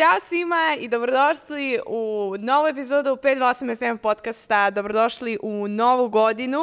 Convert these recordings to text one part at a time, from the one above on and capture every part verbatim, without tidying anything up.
Ćao svima i dobrodošli u novu epizodu pet dvanaest osam F M podcasta. Dobrodošli u novu godinu.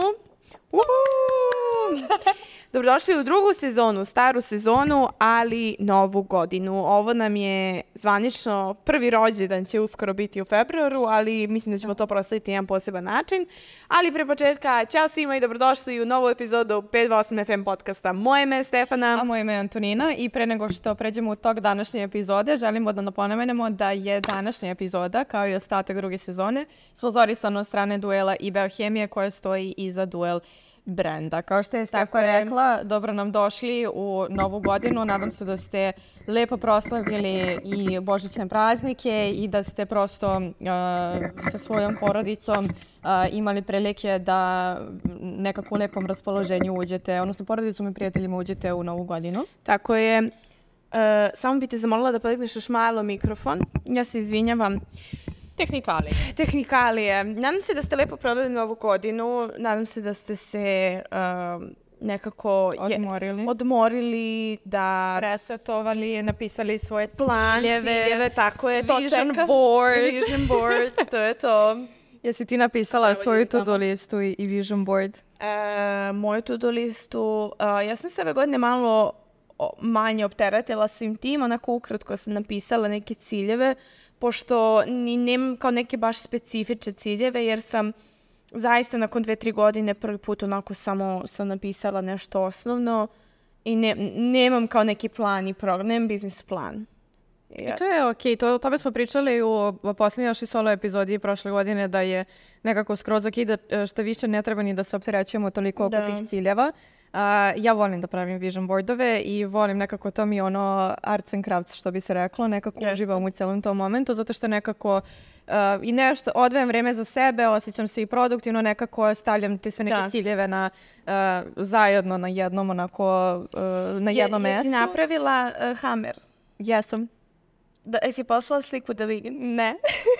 Uhu! Dobrodošli u drugu sezonu, staru sezonu, ali novu godinu. Ovo nam je zvanično prvi rođendan, će uskoro biti u februaru, ali mislim da ćemo to proslaviti na jedan poseban način. Ali pre početka, ćao svima i dobrodošli u novu epizodu pet dvanaest osam F M podcasta. Moje ime je Stefana. A moje ime je Antonina i pre nego što pređemo u tok današnje epizode, želimo da napomenemo da je današnja epizoda, kao i ostatak druge sezone, sponzorisana od strane Duela i Beohemije koja stoji iza Duel brenda. Kao što je Stefa rekla, dobro nam došli u novu godinu. Nadam se da ste lepo proslavili i božićne praznike i da ste prosto uh, sa svojom porodicom uh, imali prilike da nekako u lepom raspoloženju uđete, odnosno porodicom i prijateljima uđete u novu godinu. Tako je. Uh, samo bi te zamolila da podigneš još malo mikrofon. Ja se izvinjavam. Tehnikalije. Tehnikalije. Nadam se da ste lepo proveli novu godinu. Nadam se da ste se uh, nekako odmorili. Je, odmorili, da resetovali, napisali svoje plan, ciljeve, ciljeve, tako je. Vision board. Vision board, to je to. Jesi ti napisala Evo svoju to-do listu i, i vision board? Uh, moju to-do listu, uh, ja sam se ove godine malo manje opteretila svim tim, onako ukratko sam napisala neke ciljeve, pošto ni nemam kao neke baš specifične ciljeve, jer sam zaista nakon dve, tri godine prvi put onako samo sam napisala nešto osnovno i ne, nemam kao neki plan i program, nemam biznis plan. I to je okej, okay. to, o tome smo pričali u posljednjoj našoj solo epizodi prošle godine, da je nekako skroz okej, da što više ne treba ni da se opterećujemo toliko oko da. tih ciljeva. Uh, ja volim da pravim vision boardove i volim nekako to mi ono arts and crafts, što bi se reklo, nekako yes. uživam u celom tom momentu, zato što nekako uh, i nešto odvajem vreme za sebe, osjećam se i produktivno, nekako stavljam te sve neke da. ciljeve na, uh, zajedno na jednom onako, uh, na jednom je, mestu. Jesi napravila uh, Hammer? Jesam. Da, jesi poslala sliku da vidim? Ne.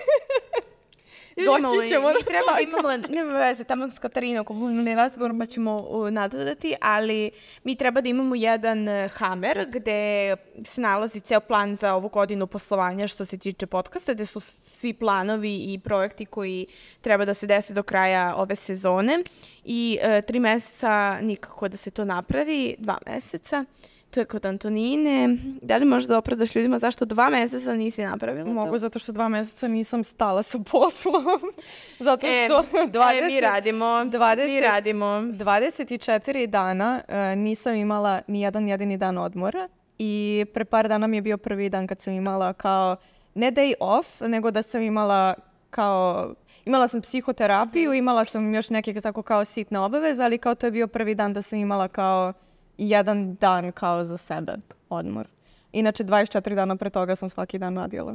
Doći ćemo. Mi treba, imamo, nema veze, tamo s Katarinom komunalni razgovor, pa ćemo uh, nadodati, ali mi treba da imamo jedan uh, Hammer gde se nalazi ceo plan za ovu godinu poslovanja što se tiče podcasta, gde su svi planovi i projekti koji treba da se dese do kraja ove sezone i uh, tri meseca nikako da se to napravi, dva meseca. To je kod Antonine. Da li možeš da opravdaš ljudima zašto dva meseca nisi napravila? Mogu, to? Zato što dva meseca nisam stala sa poslom. Zato što e, dvadeset, e, mi radimo. dvadeset, mi radimo. dvadeset četiri dana uh, nisam imala ni jedan jedini dan odmora i pre par dana mi je bio prvi dan kad sam imala kao, ne day off, nego da sam imala kao, imala sam psihoterapiju, imala sam još neke tako kao sitne obaveze, ali kao to je bio prvi dan da sam imala kao jedan dan kao za sebe odmor. Inače, dvadeset četiri dana pre toga sam svaki dan radila.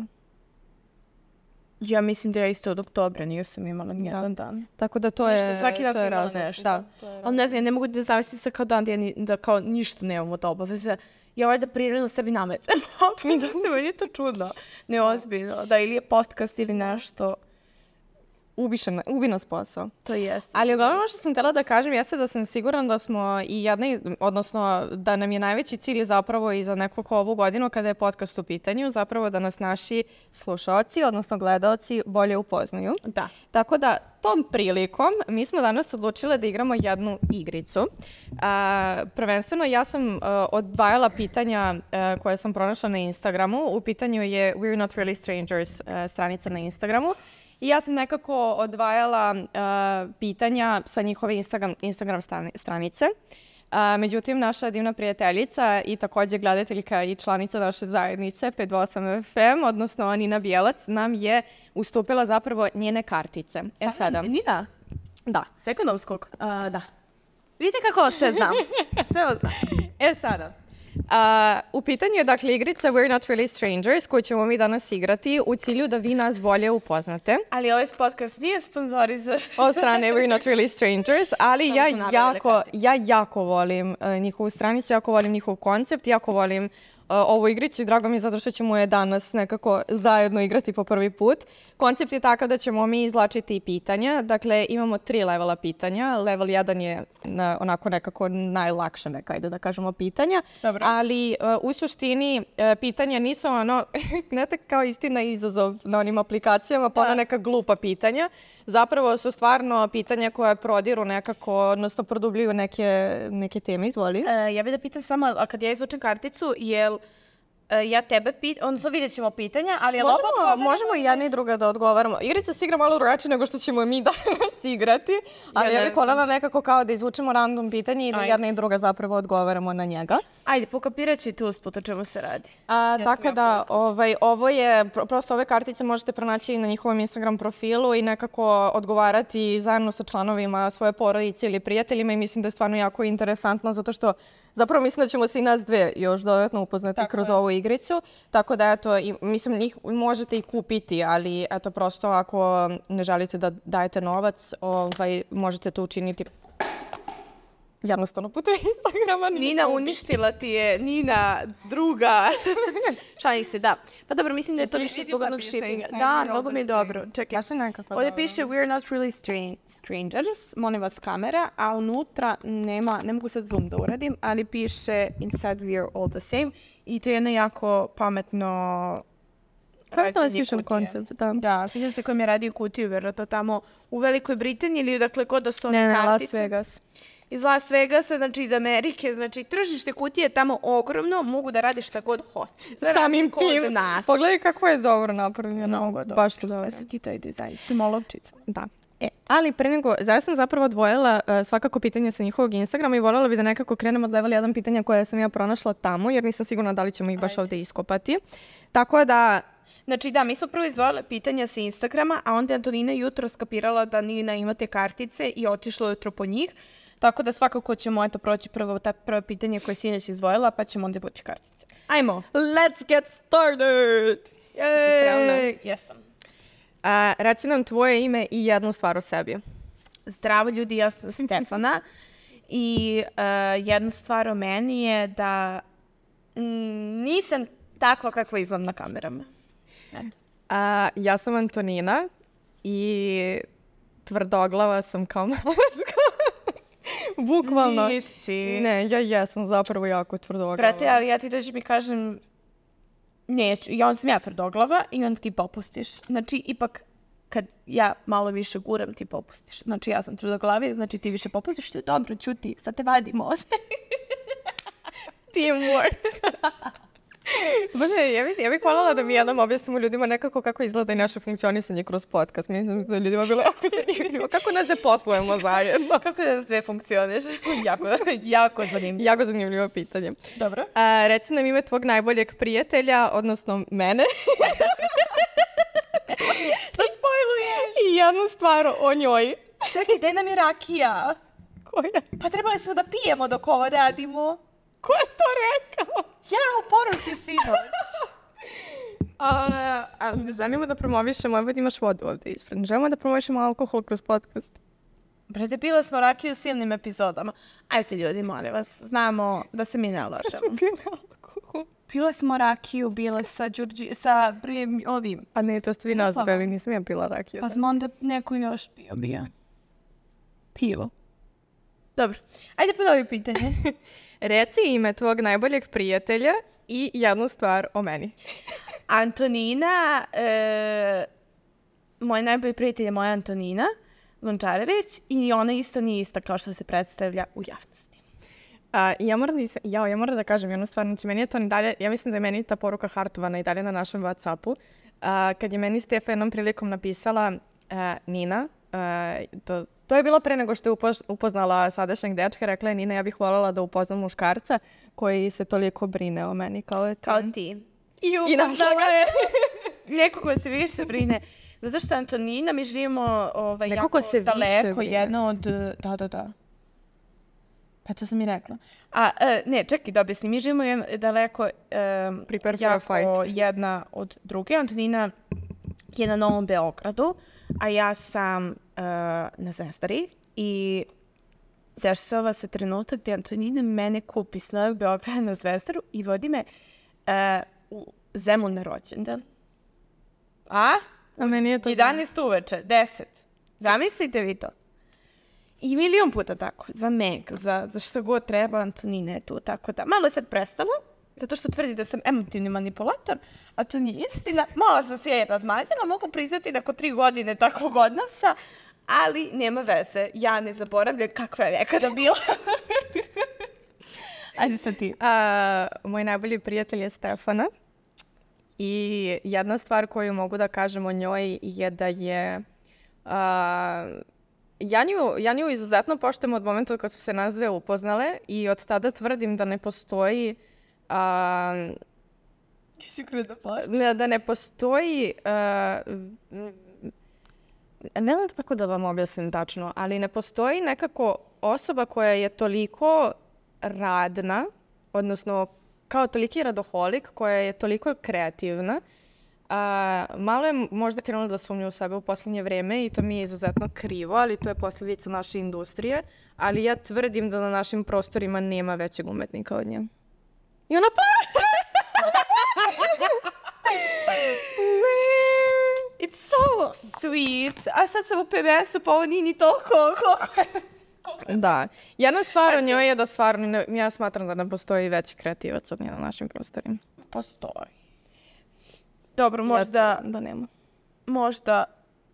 Ja mislim da ja isto od oktobra nije sam imala ni jedan dan. Tako da to je, svaki dan to je razno. Nešto. Da. Ali ne znam, ja ne mogu da zamislim se kao dan da, ja ni, da kao ništa nemam od obaveza. Ja ovaj da prirodno sebi nametem. I da se meni je to čudno. Neozbiljno. Da, ili je podcast ili nešto. Ubiše, ubi nas posao. To jeste. Ali uglavnom što sam htjela da kažem jeste da sam siguran da smo i jedna, odnosno da nam je najveći cilj zapravo i za nekako ovu godinu kada je podcast u pitanju, zapravo da nas naši slušaoci, odnosno gledaoci bolje upoznaju. Da. Tako da tom prilikom mi smo danas odlučile da igramo jednu igricu. A, prvenstveno ja sam a, odvajala pitanja a, koje sam pronašla na Instagramu. U pitanju je We're Not Really Strangers a, stranica na Instagramu. I ja sam nekako odvajala uh, pitanja sa njihove Instagram, Instagram strani, stranice. Uh, međutim, naša divna prijateljica i također gledateljka i članica naše zajednice pet dvanaest osam F M, odnosno Nina Bijelac, nam je ustupila zapravo njene kartice. E sada. Nina? Da. S ekonomskog? Uh, da. Vidite kako sve znam. Sve vas znam. E sada. Uh, u pitanju je dakle igrica We're Not Really Strangers koju ćemo mi danas igrati u cilju da vi nas bolje upoznate. Ali ovaj podcast nije sponzorizan od strane We're Not Really Strangers, ali ja jako, ja jako volim uh, njihovu stranicu, jako volim njihov koncept, jako volim ovu igricu i drago mi je zato što ćemo je danas nekako zajedno igrati po prvi put. Koncept je takav da ćemo mi izvlačiti pitanja. Dakle, imamo tri levela pitanja. Level jedan je na, onako nekako najlakše neka, ajde da kažemo, pitanja. Dobro. Ali uh, u suštini uh, pitanja nisu ono, znate, kao istina izazov na onim aplikacijama, pa ona neka glupa pitanja. Zapravo su stvarno pitanja koja prodiru nekako, odnosno produbljuju neke, neke teme. Izvoli. E, ja bih da pitam samo, a kad ja izvučem karticu, jel e, ja tebe pitam, odnosno vidjet ćemo pitanja, ali je Možemo, oba možemo i jedna i druga da odgovaramo. Igrica se igra malo drugačije nego što ćemo mi danas igrati, ali Ja ja ne bih voljela nekako kao da izvučemo random pitanje i da Ajde. jedna i druga zapravo odgovaramo na njega. Ajde, pokapirat će tu usput o čemu se radi. A, sam tako jako da, izvučena. ovaj, ovo je, pro- prosto ove kartice možete pronaći na njihovom Instagram profilu i nekako odgovarati zajedno sa članovima svoje porodice ili prijateljima i mislim da je stvarno jako interesantno zato što zapravo mislim da ćemo se i nas dve još dodatno upoznati Tako kroz je. ovu igricu. Tako da, eto, i, mislim, njih možete i kupiti, ali eto, prosto ako ne želite da dajete novac, ovaj, možete to učiniti jednostavno putem Instagrama. Nina uništila ti je, Nina druga. Šalim se, da. Pa dobro, mislim da je to Ti više vidiš zbog šta onog piše shippinga. Instagram, Da, all mnogo the mi je same. dobro. Čekaj, Baš je nekako ovdje dobro. piše we're not really strange, strangers, molim vas kamera, a unutra nema, ne mogu sad zoom da uradim, ali piše inside we are all the same i to je jedno jako pametno Kako da vas rađenje pišem kutije. koncept, da. Da, vidim se koji mi je radio kutiju, vjerojatno tamo u Velikoj Britaniji ili dakle kod da su one Ne, ne, Las kartice. Vegas. Iz Las Vegasa, znači iz Amerike, znači tržište kutije je tamo ogromno, mogu da rade šta god hoće. Za Samim razliku od tim, nas. pogledaj kako je dobro napravljeno. Mnogo dobro. Baš su dobro. Jesi ti taj dizajn, si molovčica. Da. E, ali pre nego, zaista sam zapravo odvojila uh, svakako pitanje sa njihovog Instagrama i voljela bi da nekako krenemo od level jedan pitanja koje sam ja pronašla tamo, jer nisam sigurna da li ćemo ih baš ovde iskopati. Tako da, Znači da, mi smo prvo izvojile pitanja sa Instagrama, a onda je Antonina jutro skapirala da Nina ima te kartice i otišla jutro po njih. Tako da svakako ćemo eto proći prvo ta prvo pitanje koje si inače izvojila, pa ćemo onda vući kartice. Ajmo! let's get started! Jesi spremna? Jesam. A, reci nam tvoje ime i jednu stvar o sebi. Zdravo ljudi, ja sam Stefana i uh, jedna stvar o meni je da mm, nisam takva kakva izgledam na kamerama. Eto. A, ja sam Antonina i tvrdoglava sam kao maska. Bukvalno. Nisi. Ne, ja jesam zapravo jako tvrdoglava. Brate, ali ja ti dođem i kažem neću, i onda sam ja tvrdoglava i onda ti popustiš. Znači, ipak kad ja malo više guram, ti popustiš. Znači, ja sam tvrdoglavi, znači ti više popustiš, to je dobro, čuti, sad te vadimo. Teamwork. Bože, ja bih, ja bih voljela da mi jednom objasnimo ljudima nekako kako izgleda i naše funkcionisanje kroz podcast. Mislim da je ljudima bilo jako zanimljivo. Kako nas zaposlujemo zajedno? Kako da sve funkcioniš? jako, jako zanimljivo. Jako zanimljivo pitanje. Dobro. A, reci nam ime tvog najboljeg prijatelja, odnosno mene. Da spojluješ. I jednu stvar o njoj. Čekaj, daj nam je rakija. Koja? Pa trebali smo da pijemo dok ovo radimo. Ko je to rekao? Ja u poruci sinoć. A, a ne želimo da promovišemo, evo imaš vodu ovde ispred. Ne želimo da promovišemo alkohol kroz podcast. Brate, pile smo rakiju u silnim epizodama. Ajde ljudi, molim vas, znamo da se mi ne lažemo. alkohol. Pile smo rakiju, bile sa Đurđi, sa prijem, ovim. A ne, to ste vi Miroslava. nazvali, nisam ja pila rakiju. Pa smo onda neko još pio, bio. Pivo. Dobro, ajde ponovi pitanje. Reci ime tvog najboljeg prijatelja i jednu stvar o meni. Antonina, e, moj najbolji prijatelj je moja Antonina Lončarević i ona isto nije ista kao što se predstavlja u javnosti. A, ja, moram da, is- jao, ja moram da kažem jednu stvar, znači meni je to i dalje, ja mislim da je meni ta poruka hartovana i dalje na našem WhatsAppu. A, kad je meni Stefa jednom prilikom napisala a, Nina, a, to, to je bilo pre nego što je upoz- upoznala sadašnjeg dečka, rekla je Nina, ja bih voljela da upoznam muškarca koji se toliko brine o meni kao ti. Kao ti. I, I našla ga je. Neko ko se više brine. Zato što Antonina, mi živimo ovaj, Neko jako ko se više daleko, brine. jedno od... Da, da, da. Pa to sam i rekla. A, e, ne, čekaj da objasnim. Mi živimo jedno, daleko um, Prepare for a jako fight. jedna od druge. Antonina je na Novom Beogradu, a ja sam uh, na Zvezdari i dešava se trenutak gdje Antonina mene kupi s Novog Beograda na Zvezdaru i vodi me e, u Zemun na rođendan. A? A meni je to... jedanaest uveče, deset. Zamislite vi to. I milion puta tako. Za Meg, za, za što god treba, Antonina je tu, tako da. Malo je sad prestalo, zato što tvrdi da sam emotivni manipulator, a to nije istina. Malo sam se je razmazila, mogu priznati nakon tri godine takvog odnosa, ali nema veze. Ja ne zaboravljam kakva je nekada bila. Ajde sad ti. A, moj najbolji prijatelj je Stefana. I jedna stvar koju mogu da kažem o njoj je da je... A, ja, nju, ja nju izuzetno poštujem od momenta kad smo se nas dve upoznale i od tada tvrdim da ne postoji... A, da, da ne postoji... A, ne znam kako da vam objasnim tačno, ali ne postoji nekako osoba koja je toliko radna, odnosno kao toliki radoholik, koja je toliko kreativna. A, malo je možda krenula da sumnja u sebe u poslednje vreme i to mi je izuzetno krivo, ali to je posljedica naše industrije. Ali ja tvrdim da na našim prostorima nema većeg umetnika od nje. I ona plaće! It's so sweet. A sad sam u P B S-u, pa ovo nije ni toliko koliko je. Da. Jedna stvar o njoj je da stvarno, ne, ja smatram da ne postoji veći kreativac od nje na našim prostorima. Postoji. Dobro, možda... Ja, da nema. Možda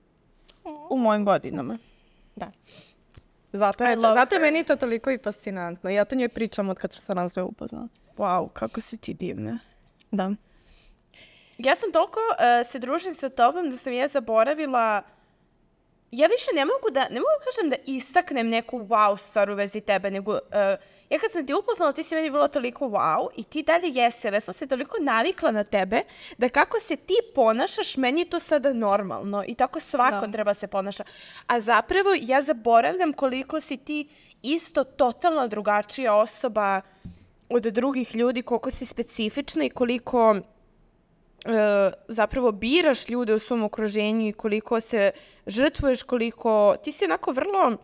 u mojim godinama. Da. Zato je, zato je meni to toliko i fascinantno. Ja to njoj pričam od kad sam se nas sve upoznala. Wow, kako si ti divna. Da. Ja sam toliko uh, se družim sa tobom da sam ja zaboravila... Ja više ne mogu da, ne mogu da kažem da istaknem neku wow stvar u vezi tebe, nego uh, ja kad sam ti upoznala, ti si meni bila toliko wow i ti dalje jesi, ja sam se toliko navikla na tebe da kako se ti ponašaš, meni je to sada normalno i tako svako da. Treba se ponaša. A zapravo ja zaboravljam koliko si ti isto totalno drugačija osoba od drugih ljudi, koliko si specifična i koliko... Uh, zapravo biraš ljude u svom okruženju i koliko se žrtvuješ, koliko... Ti si onako vrlo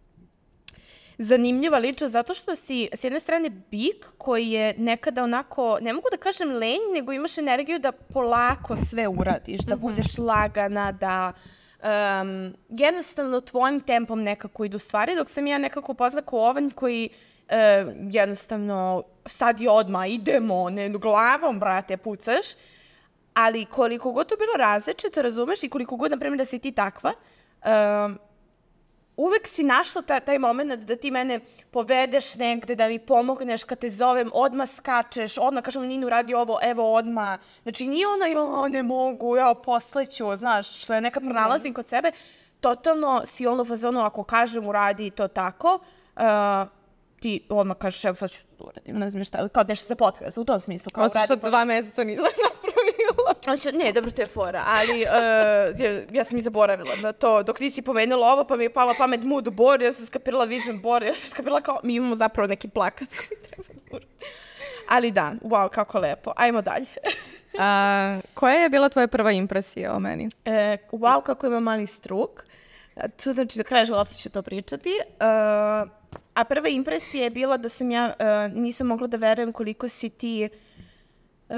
zanimljiva ličnost zato što si s jedne strane bik koji je nekada onako, ne mogu da kažem lenj, nego imaš energiju da polako sve uradiš, da mm-hmm. budeš lagana, da um, jednostavno tvojim tempom nekako idu stvari, dok sam ja nekako poznala kao ovanj koji uh, jednostavno sad i odmah idemo, ne, glavom, brate, pucaš. Ali koliko god to bilo različito, razumeš, i koliko god, na primjer, da si ti takva, um, uvek si našla ta, taj moment da ti mene povedeš negde, da mi pomogneš, kad te zovem, odmah skačeš, odmah kažem, Ninu, radi ovo, evo, odmah. Znači, nije ono, jo, ne mogu, ja posleću, znaš, što je nekad pronalazim kod sebe. Totalno si ono u fazonu, ako kažem, uradi to tako, uh, ti odmah kažeš, evo, sad ću to uradim, ne znam šta, kao nešto za podcast, u tom smislu. Kao Osim što dva meseca nisam napravila. Znači, ne, dobro, to je fora, ali uh, ja, ja sam i zaboravila na to. Dok nisi pomenula ovo, pa mi je pala pamet mood board, ja sam skapirala vision board, ja sam skapirala kao, mi imamo zapravo neki plakat koji treba urati. Ali da, wow, kako lepo. Ajmo dalje. A, koja je bila tvoja prva impresija o meni? E, wow, kako ima mali struk. To znači, do kraja života ću to pričati. Uh, a prva impresija je bila da sam ja, uh, nisam mogla da verujem koliko si ti... Uh,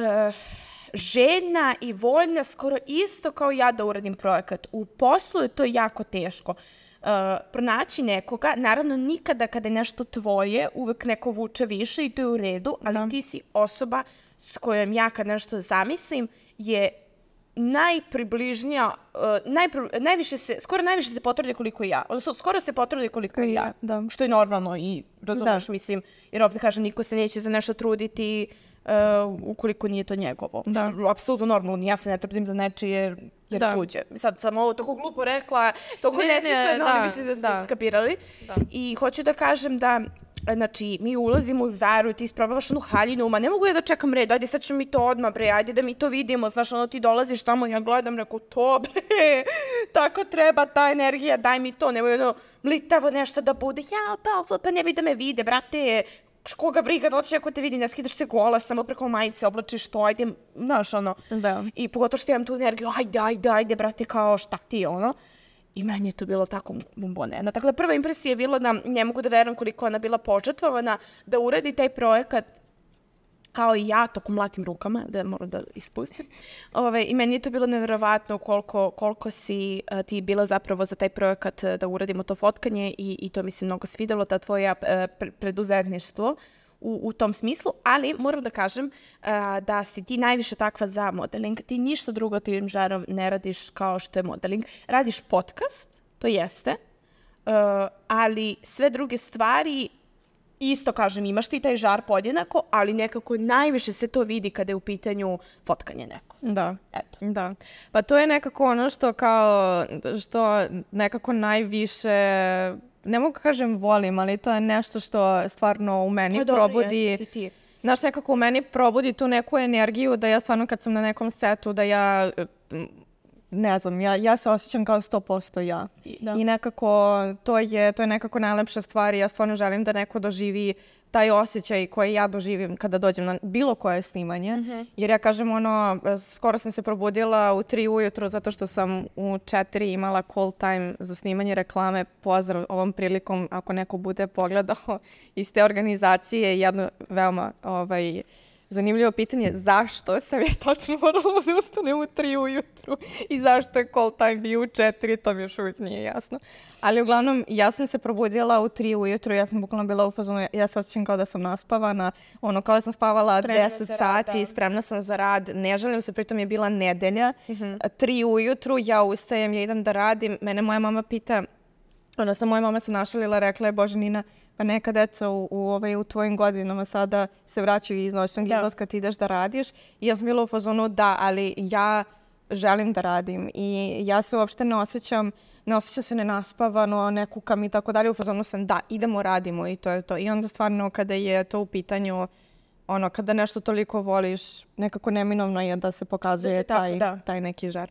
željna i voljna, skoro isto kao ja da uradim projekat. U poslu je to jako teško. Uh, pronaći nekoga, naravno nikada kada je nešto tvoje, uvek neko vuče više i to je u redu, ali da. Ti si osoba s kojom ja kad nešto zamislim je najpribližnija, uh, najpri, najviše se, skoro najviše se potrudi koliko ja. Odnosno, skoro se potrudi koliko ja. ja. Da. Što je normalno i razumeš, mislim, jer opet kažem, niko se neće za nešto truditi Uh, ukoliko nije to njegovo. Da. Što, apsolutno normalno, ja se ne trudim za nečije jer, jer da. Tuđe. Sad sam ovo tako glupo rekla, toliko ne, nesmisleno, ali mislim da ste da. skapirali. Da. I hoću da kažem da, znači, mi ulazimo u Zaru i ti isprobavaš onu haljinu, ma ne mogu ja da čekam red, ajde sad ćemo mi to odmah, bre, ajde da mi to vidimo, znaš, ono ti dolaziš tamo, ja gledam, reku, to, bre, tako treba, ta energija, daj mi to, nemoj ono, mlitavo nešto da bude, ja, pa, pa ne bi da me vide, brate, koga briga, da li će ako te vidi, ne skidaš se gola, samo preko majice, oblačiš to, ajde, znaš, ono. Da. I pogotovo što imam tu energiju, ajde, ajde, ajde, brate, kao šta ti, ono. I meni je to bilo tako bombonena. Tako da prva impresija je bila da ne mogu da verujem koliko ona bila požrtvovana da uradi taj projekat kao i ja, tokom mlatim rukama, da moram da ispustim. Ove, I meni je to bilo nevjerovatno koliko, koliko si uh, ti bila zapravo za taj projekat uh, da uradimo to fotkanje i, i to mi se mnogo svidelo, ta tvoja uh, pre- preduzetništvo u, u tom smislu, ali moram da kažem uh, da si ti najviše takva za modeling. Ti ništa drugo tim žarom ne radiš kao što je modeling. Radiš podcast, to jeste, uh, ali sve druge stvari isto kažem, imaš ti taj žar podjednako, ali nekako najviše se to vidi kada je u pitanju fotkanje neko. Da, eto. Da. Pa to je nekako ono što kao, što nekako najviše, ne mogu kažem volim, ali to je nešto što stvarno u meni pa, probudi. Dobro, ti. Znaš, nekako u meni probudi tu neku energiju da ja stvarno kad sam na nekom setu, da ja ne znam, ja, ja se osjećam kao sto posto ja. Da. I nekako to je, to je nekako najlepša stvar i ja stvarno želim da neko doživi taj osjećaj koji ja doživim kada dođem na bilo koje snimanje. Mm-hmm. Jer ja kažem ono, skoro sam se probudila u tri ujutro zato što sam u četiri imala call time za snimanje reklame. Pozdrav ovom prilikom ako neko bude pogledao iz te organizacije. Jedno veoma ovaj, zanimljivo pitanje, zašto sam ja tačno morala da ustanem u tri ujutru i zašto je call time bio u četiri, to mi još uvijek nije jasno. Ali uglavnom, ja sam se probudila u tri ujutru, ja sam bukvalno bila u fazonu, ja se osjećam kao da sam naspavana, ono kao da sam spavala spremna deset sati, rad, spremna sam za rad, ne želim se, pritom je bila nedelja, mm-hmm. tri ujutru, ja ustajem, ja idem da radim, mene moja mama pita, odnosno moja mama se našalila, rekla je, Bože Nina, pa neka deca u, u, ovaj, u tvojim godinama sada se vraćaju iz noćnog izlaska, ti ideš da radiš. I ja sam bila u fazonu da, ali ja želim da radim i ja se uopšte ne osjećam, ne osjećam se nenaspavano, ne kukam i tako dalje. U fazonu sam da, idemo, radimo i to je to. I onda stvarno kada je to u pitanju, ono, kada nešto toliko voliš, nekako neminovno je da se pokazuje da se taj, tako, da. taj neki žar.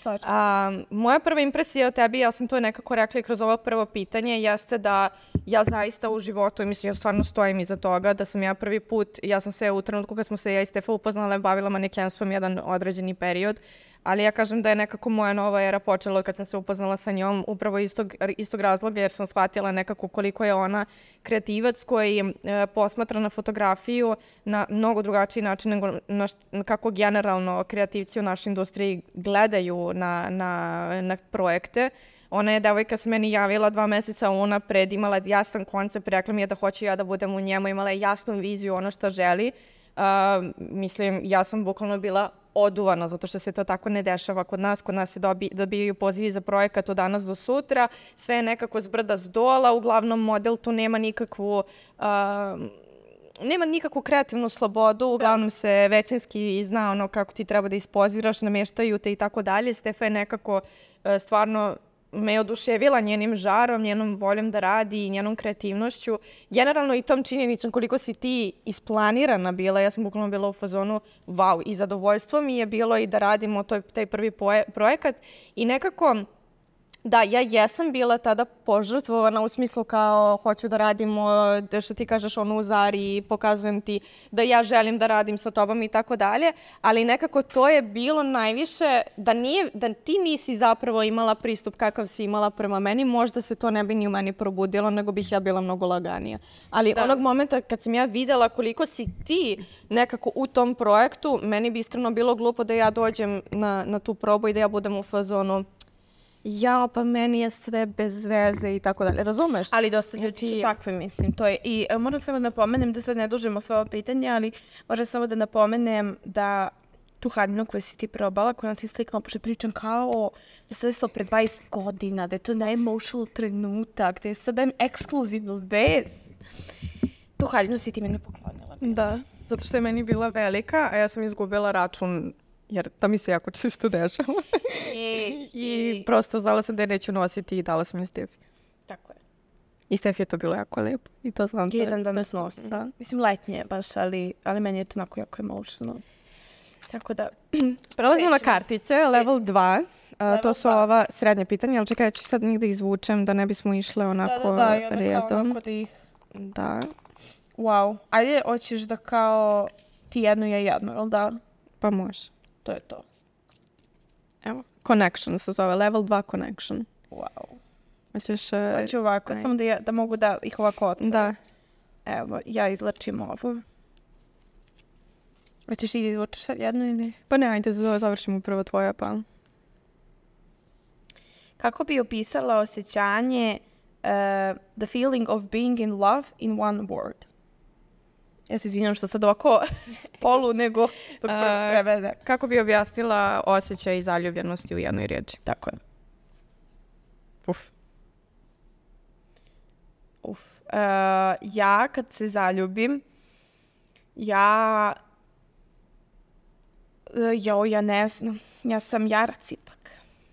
A, moja prva impresija o tebi, ja sam to nekako rekla i kroz ovo prvo pitanje, jeste da ja zaista u životu, i mislim, ja stvarno stojim iza toga, da sam ja prvi put, ja sam se u trenutku kad smo se ja i Stefa upoznala, bavila manekenstvom jedan određeni period, ali ja kažem da je nekako moja nova era počela kad sam se upoznala sa njom, upravo istog, istog razloga, jer sam shvatila nekako koliko je ona kreativac koji e, posmatra na fotografiju na mnogo drugačiji način nego na, kako generalno kreativci u našoj industriji gledaju na, na, na projekte. Ona je devojka se meni javila dva meseca unapred, imala jasan koncept, rekla mi je da hoće ja da budem u njemu, imala je jasnu viziju, ono što želi. Uh, mislim, ja sam bukvalno bila oduvana, zato što se to tako ne dešava kod nas. Kod nas se dobi, dobijaju pozivi za projekat od danas do sutra, sve je nekako s brda s dola, uglavnom model tu nema nikakvu... Uh, nema nikakvu kreativnu slobodu, uglavnom se većinski zna ono kako ti treba da ispoziraš, nameštaju te i tako dalje. Stefa je nekako uh, stvarno me oduševila njenim žarom, njenom voljom da radi i njenom kreativnošću. Generalno i tom činjenicom koliko si ti isplanirana bila, ja sam bukvalno bila u fazonu wow, i zadovoljstvo mi je bilo i da radimo toj, taj prvi poje, projekat i nekako da, ja jesam bila tada požrtvovana u smislu kao hoću da radimo, da što ti kažeš ono u Zari, pokazujem ti da ja želim da radim sa tobom i tako dalje, ali nekako to je bilo najviše da, nije, da ti nisi zapravo imala pristup kakav si imala prema meni, možda se to ne bi ni u meni probudilo, nego bih ja bila mnogo laganija. Ali da. Onog momenta kad sam ja videla koliko si ti nekako u tom projektu, meni bi iskreno bilo glupo da ja dođem na, na tu probu i da ja budem u fazonu ja, pa meni je sve bez veze i tako dalje. Razumeš? Ali dosta ljudi su takve, mislim. To je. I uh, moram samo da napomenem, da sad ne dužimo sve ovo pitanje, ali moram samo da napomenem da tu haljinu koju si ti probala, koju nam ti slikala, pošto pričam kao da se desilo pre dvadeset godina, da je to najemotional trenutak, da je sad dajem ekskluzivnu vest. Tu haljinu si ti meni poklonila. Da, zato što je meni bila velika, a ja sam izgubila račun jer to mi se jako čisto dešava. I, I prosto znala sam da je neću nositi i dala sam je Stefi. Tako je. I Stefi je to bilo jako lepo. I to znam. Jedan dan nas nosi. Da. Mislim, letnje baš, ali, ali meni je to onako jako emotional. Tako da... Prelazimo na kartice, level dva. Uh, to su ova srednje pitanja, ali čekaj, ja ću sad negdje izvučem da ne bismo išle onako da, da, da, i onda redom. Kao onako da ih... Da. Wow. Ajde, hoćeš da kao ti jedno, ja jedno, jel da? Pa može. To je to. Evo, connection se zove, level dva connection. Wow. Hoćeš... Uh, Hoću ovako, samo da, ja, da mogu da ih ovako otvorim. Da. Evo, ja izlačim ovo. Hoćeš ti da izvučeš sad jednu ili? Pa ne, ajde da završimo prvo tvoje, pa... Kako bi opisala osjećanje uh, the feeling of being in love in one word? Ja se izvinjam što sad ovako polu nego dok uh, prevede. Kako bi objasnila osjećaj zaljubljenosti u jednoj riječi? Tako je. Uf. Uf. Uh, ja kad se zaljubim, ja... Uh, jo, ja ne znam. Ja sam jarac ipak.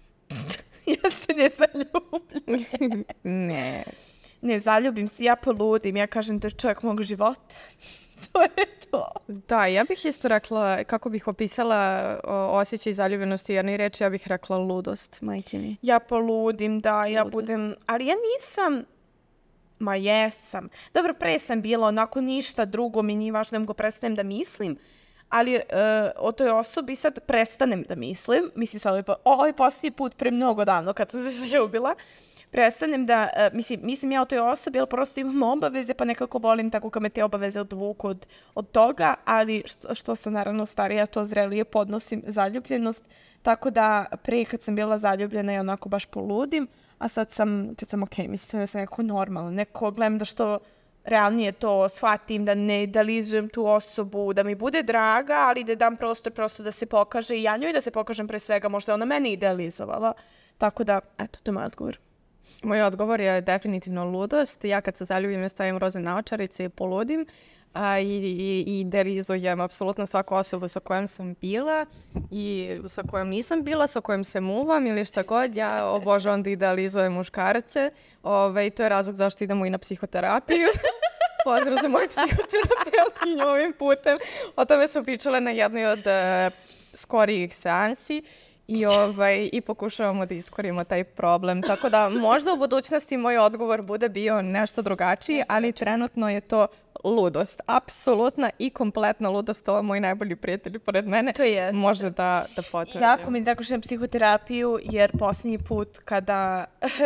Ja se ne zaljubim. Ne. Ne, zaljubim se, ja poludim. Ja kažem da je čovjek mog života. To je to. Da, ja bih isto rekla, kako bih opisala o, osjećaj zaljubljenosti u jednoj reči, ja bih rekla ludost, majčini. Ja poludim, da, ja Ludost. budem... Ali ja nisam... Ma jesam. Dobro, pre sam bila onako ništa drugo, mi nije važno, nego prestanem da mislim. Ali uh, o toj osobi sad prestanem da mislim. Mislim sad, ovaj, ovaj posljednji put pre mnogo davno kad sam se zaljubila. Prestanem da, uh, mislim, mislim ja o toj osobi, ali prosto imam obaveze, pa nekako volim tako kad me te obaveze odvuku od, od toga, ali što, što sam naravno starija, to zrelije podnosim zaljubljenost. Tako da pre kad sam bila zaljubljena ja onako baš poludim, a sad sam, sad sam okej, okay, mislim da sam neko normalno, neko gledam da što realnije to shvatim, da ne idealizujem tu osobu, da mi bude draga, ali da dam prostor prosto da se pokaže i ja njoj da se pokažem pre svega, možda je ona mene idealizovala. Tako da, eto, to je moj odgovor. Moj odgovor je definitivno ludost. Ja kad se zaljubim, ja stavim roze naočarice i poludim. A, i, i, i idealizujem apsolutno svaku osobu sa kojom sam bila i sa kojom nisam bila, sa kojom se muvam ili šta god. Ja obožavam da idealizujem muškarce. Ove, to je razlog zašto idemo i na psihoterapiju. Pozdrav za moju psihoterapeutkinju ovim putem. O tome smo pričale na jednoj od uh, skorijih seansi. I, ovaj, I pokušavamo da iskorimo taj problem. Tako da možda u budućnosti moj odgovor bude bio nešto drugačiji, ali trenutno je to ludost. Apsolutna i kompletna ludost. Ovo moj najbolji prijatelj pored mene to je. Može da, da potvrdi. Jako mi je drago što imam psihoterapiju, jer posljednji put kada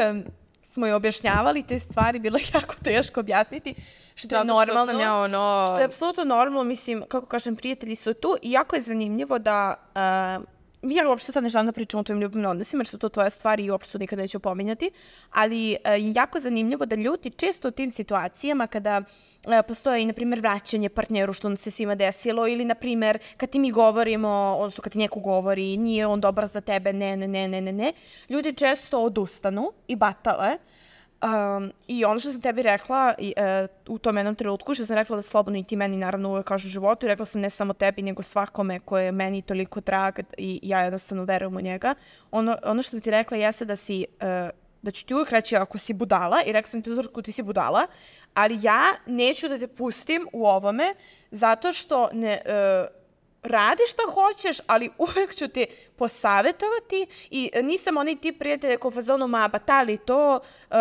smo joj objašnjavali te stvari, bilo je jako teško objasniti. Što je normalno. Što, ja ono... što je apsolutno normalno, mislim, kako kažem, prijatelji su tu i jako je zanimljivo da... Uh, ja uopšte sad ne želim da pričam o tvojim ljubavnim odnosima, jer su to tvoje stvari i uopšte nikada neću pominjati, ali je jako zanimljivo da ljudi često u tim situacijama kada postoje i, na primjer, vraćanje partneru što nam se svima desilo ili, na primjer, kad ti mi govorimo, odnosno kad ti neko govori nije on dobar za tebe, ne, ne, ne, ne, ne, ne, ljudi često odustanu i batale. Um, I ono što sam tebi rekla i, uh, u tom jednom trenutku, što sam rekla da slobodno i ti meni naravno uvek kažu u životu, i rekla sam ne samo tebi, nego svakome koje je meni toliko drag i ja jednostavno verujem u njega. Ono, ono što sam ti rekla jeste da si, uh, da ću ti uvek reći ako si budala, i rekla sam ti uzorku ti si budala, ali ja neću da te pustim u ovome zato što ne... Uh, radi šta hoćeš, ali uvek ću te posavetovati i nisam onaj tip prijatelja ko fazonu, ma batali to,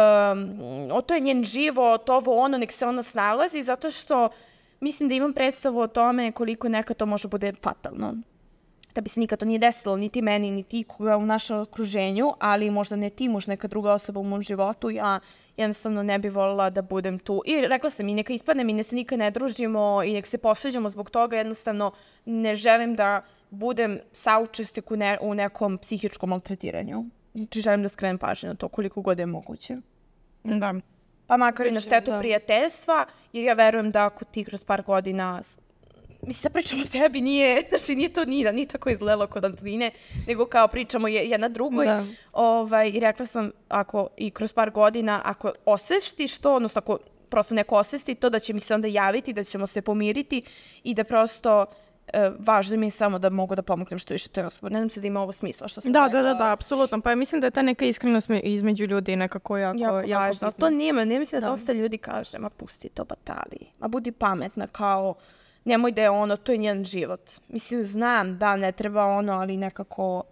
um, o to je njen život, ovo ono, nek se ona snalazi, zato što mislim da imam predstavu o tome koliko nekad to može bude fatalno. Da bi se nikad to nije desilo, niti meni, niti koga u našem okruženju, ali možda ne ti, možda neka druga osoba u mom životu, ja jednostavno ne bi voljela da budem tu. I rekla sam i neka ispadne mi, ne se nikad ne družimo i nek se posveđamo zbog toga, jednostavno ne želim da budem saučesnik u, ne, u nekom psihičkom maltretiranju. Znači želim da skrenem pažnju na to koliko god je moguće. Da. Pa makar i na štetu da. Prijateljstva, jer ja verujem da ako ti kroz par godina... Mislim, sad pričamo o tebi, nije, znači nije to nije, nije tako izgledalo kod Antonine, nego kao pričamo jedna drugoj. Da. Ovaj, I rekla sam, ako i kroz par godina, ako osvestiš to, odnosno ako prosto neko osvesti to, da će mi se onda javiti, da ćemo se pomiriti i da prosto e, važno mi je samo da mogu da pomognem što više toj osobi. Ne znam se da ima ovo smisla što sam da, rekla. Da, da, da, apsolutno. Pa ja mislim da je ta neka iskrenost između ljudi nekako jako, jako, jako važno. To nije, ne mislim da, da dosta ljudi kaže, ma pusti to batali, ma budi pametna kao... Nemoj da je ono, to je njen život. Mislim, znam da ne treba ono, ali nekako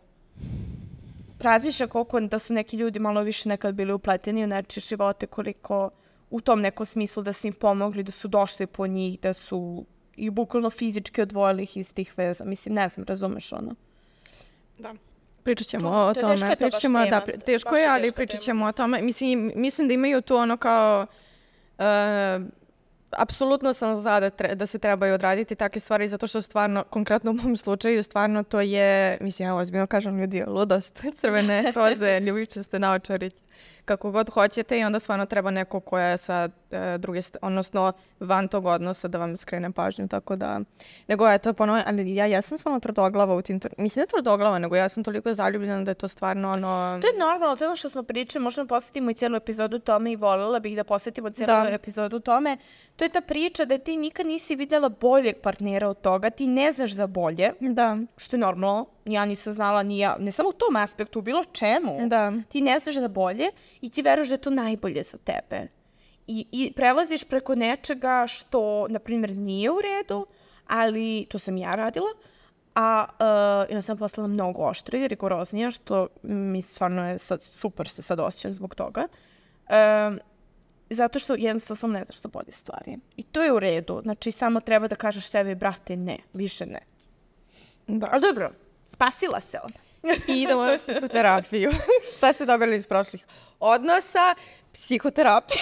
razmišlja koliko da su neki ljudi malo više nekad bili upleteni u nečije živote, koliko u tom nekom smislu da su im pomogli, da su došli po njih, da su i bukvalno fizički odvojili ih iz tih veza. Mislim, ne znam, razumeš ono? Da. Pričat ćemo to, o tome. Teško je to baš tema. Da, teško je, ali pričat ćemo o tome. Mislim, mislim da imaju tu ono kao... Uh, apsolutno sam za da, tre, da se trebaju odraditi takve stvari, zato što stvarno, konkretno u mom slučaju, stvarno to je, mislim, ja ozbiljno kažem ljudi, ludost, crvene roze, ljubičaste naočarice, kako god hoćete i onda stvarno treba neko koja je sa e, druge, odnosno van tog odnosa da vam skrene pažnju, tako da, nego je to ponovno, ali ja jesam stvarno tvrdoglava u tim, mislim ne tvrdoglava, nego ja sam toliko zaljubljena da je to stvarno ono... To je normalno, to je ono što smo pričali, možemo posjetimo i cijelu epizodu tome i voljela bih da posjetimo cijelu da. epizodu tome. To je ta priča da ti nikad nisi videla boljeg partnera od toga, ti ne znaš za bolje, da. Što je normalno, ja nisam znala ni ja, ne samo u tom aspektu, u bilo čemu. Da. Ti ne znaš za bolje i ti veruješ da je to najbolje za tebe. I, i prelaziš preko nečega što, na primjer, nije u redu, ali to sam ja radila, a uh, ja sam postala mnogo oštrija i rigoroznija, što mi stvarno je sad super se sad osjećam zbog toga. Um, zato što jednostavno sam ne znaš za bolje stvari. I to je u redu. Znači, samo treba da kažeš tebi, brate, ne, više ne. Da. Ali dobro, spasila se ona. I idemo na psihoterapiju. Šta ste dobili iz prošlih odnosa? Psihoterapiju.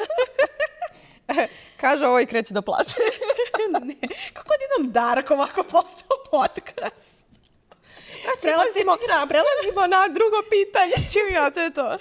Kaže ovo i kreće da plače. Ne. Kako odjednom Darko ovako postao podcast? Znači, prelazimo, prelazimo na drugo pitanje. Čim ja, to je to.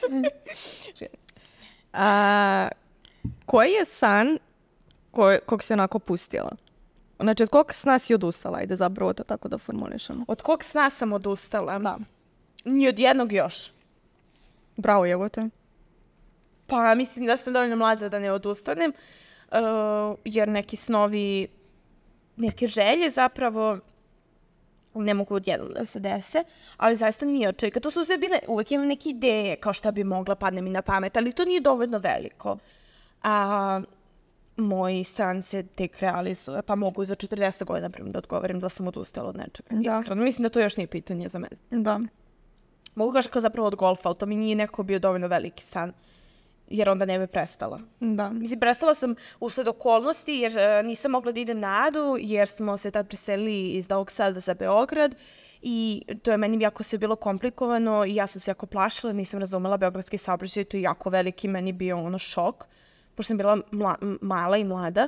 A, koji je san ko, kog se onako pustila? Znači, od kog sna si odustala? Ajde, zapravo to tako da formulišemo. Od kog sna sam odustala? Da. Ni od jednog još. Bravo, evo te. Pa, mislim da sam dovoljno mlada da ne odustanem, uh, jer neki snovi, neke želje zapravo ne mogu odjednom da se dese, ali zaista nije od čega. To su sve bile, uvek imam neke ideje kao šta bi mogla, padne mi na pamet, ali to nije dovoljno veliko. A moj san se tek realizuje, pa mogu za četrdeset godina napravim da odgovorim da sam odustala od nečega. Da. Iskreno, mislim da to još nije pitanje za mene. Da. Mogu kaži kao zapravo od golfa, ali to mi nije neko bio dovoljno veliki san, jer onda ne bi prestala. Da. Mislim, prestala sam usled okolnosti, jer uh, nisam mogla da idem na Adu, jer smo se tad preselili iz Novog Sada za Beograd i to je meni jako sve bilo komplikovano i ja sam se jako plašila, nisam razumela beogradski saobraćaj, to je jako veliki, meni bio ono šok, pošto sam bila mla, mala i mlada.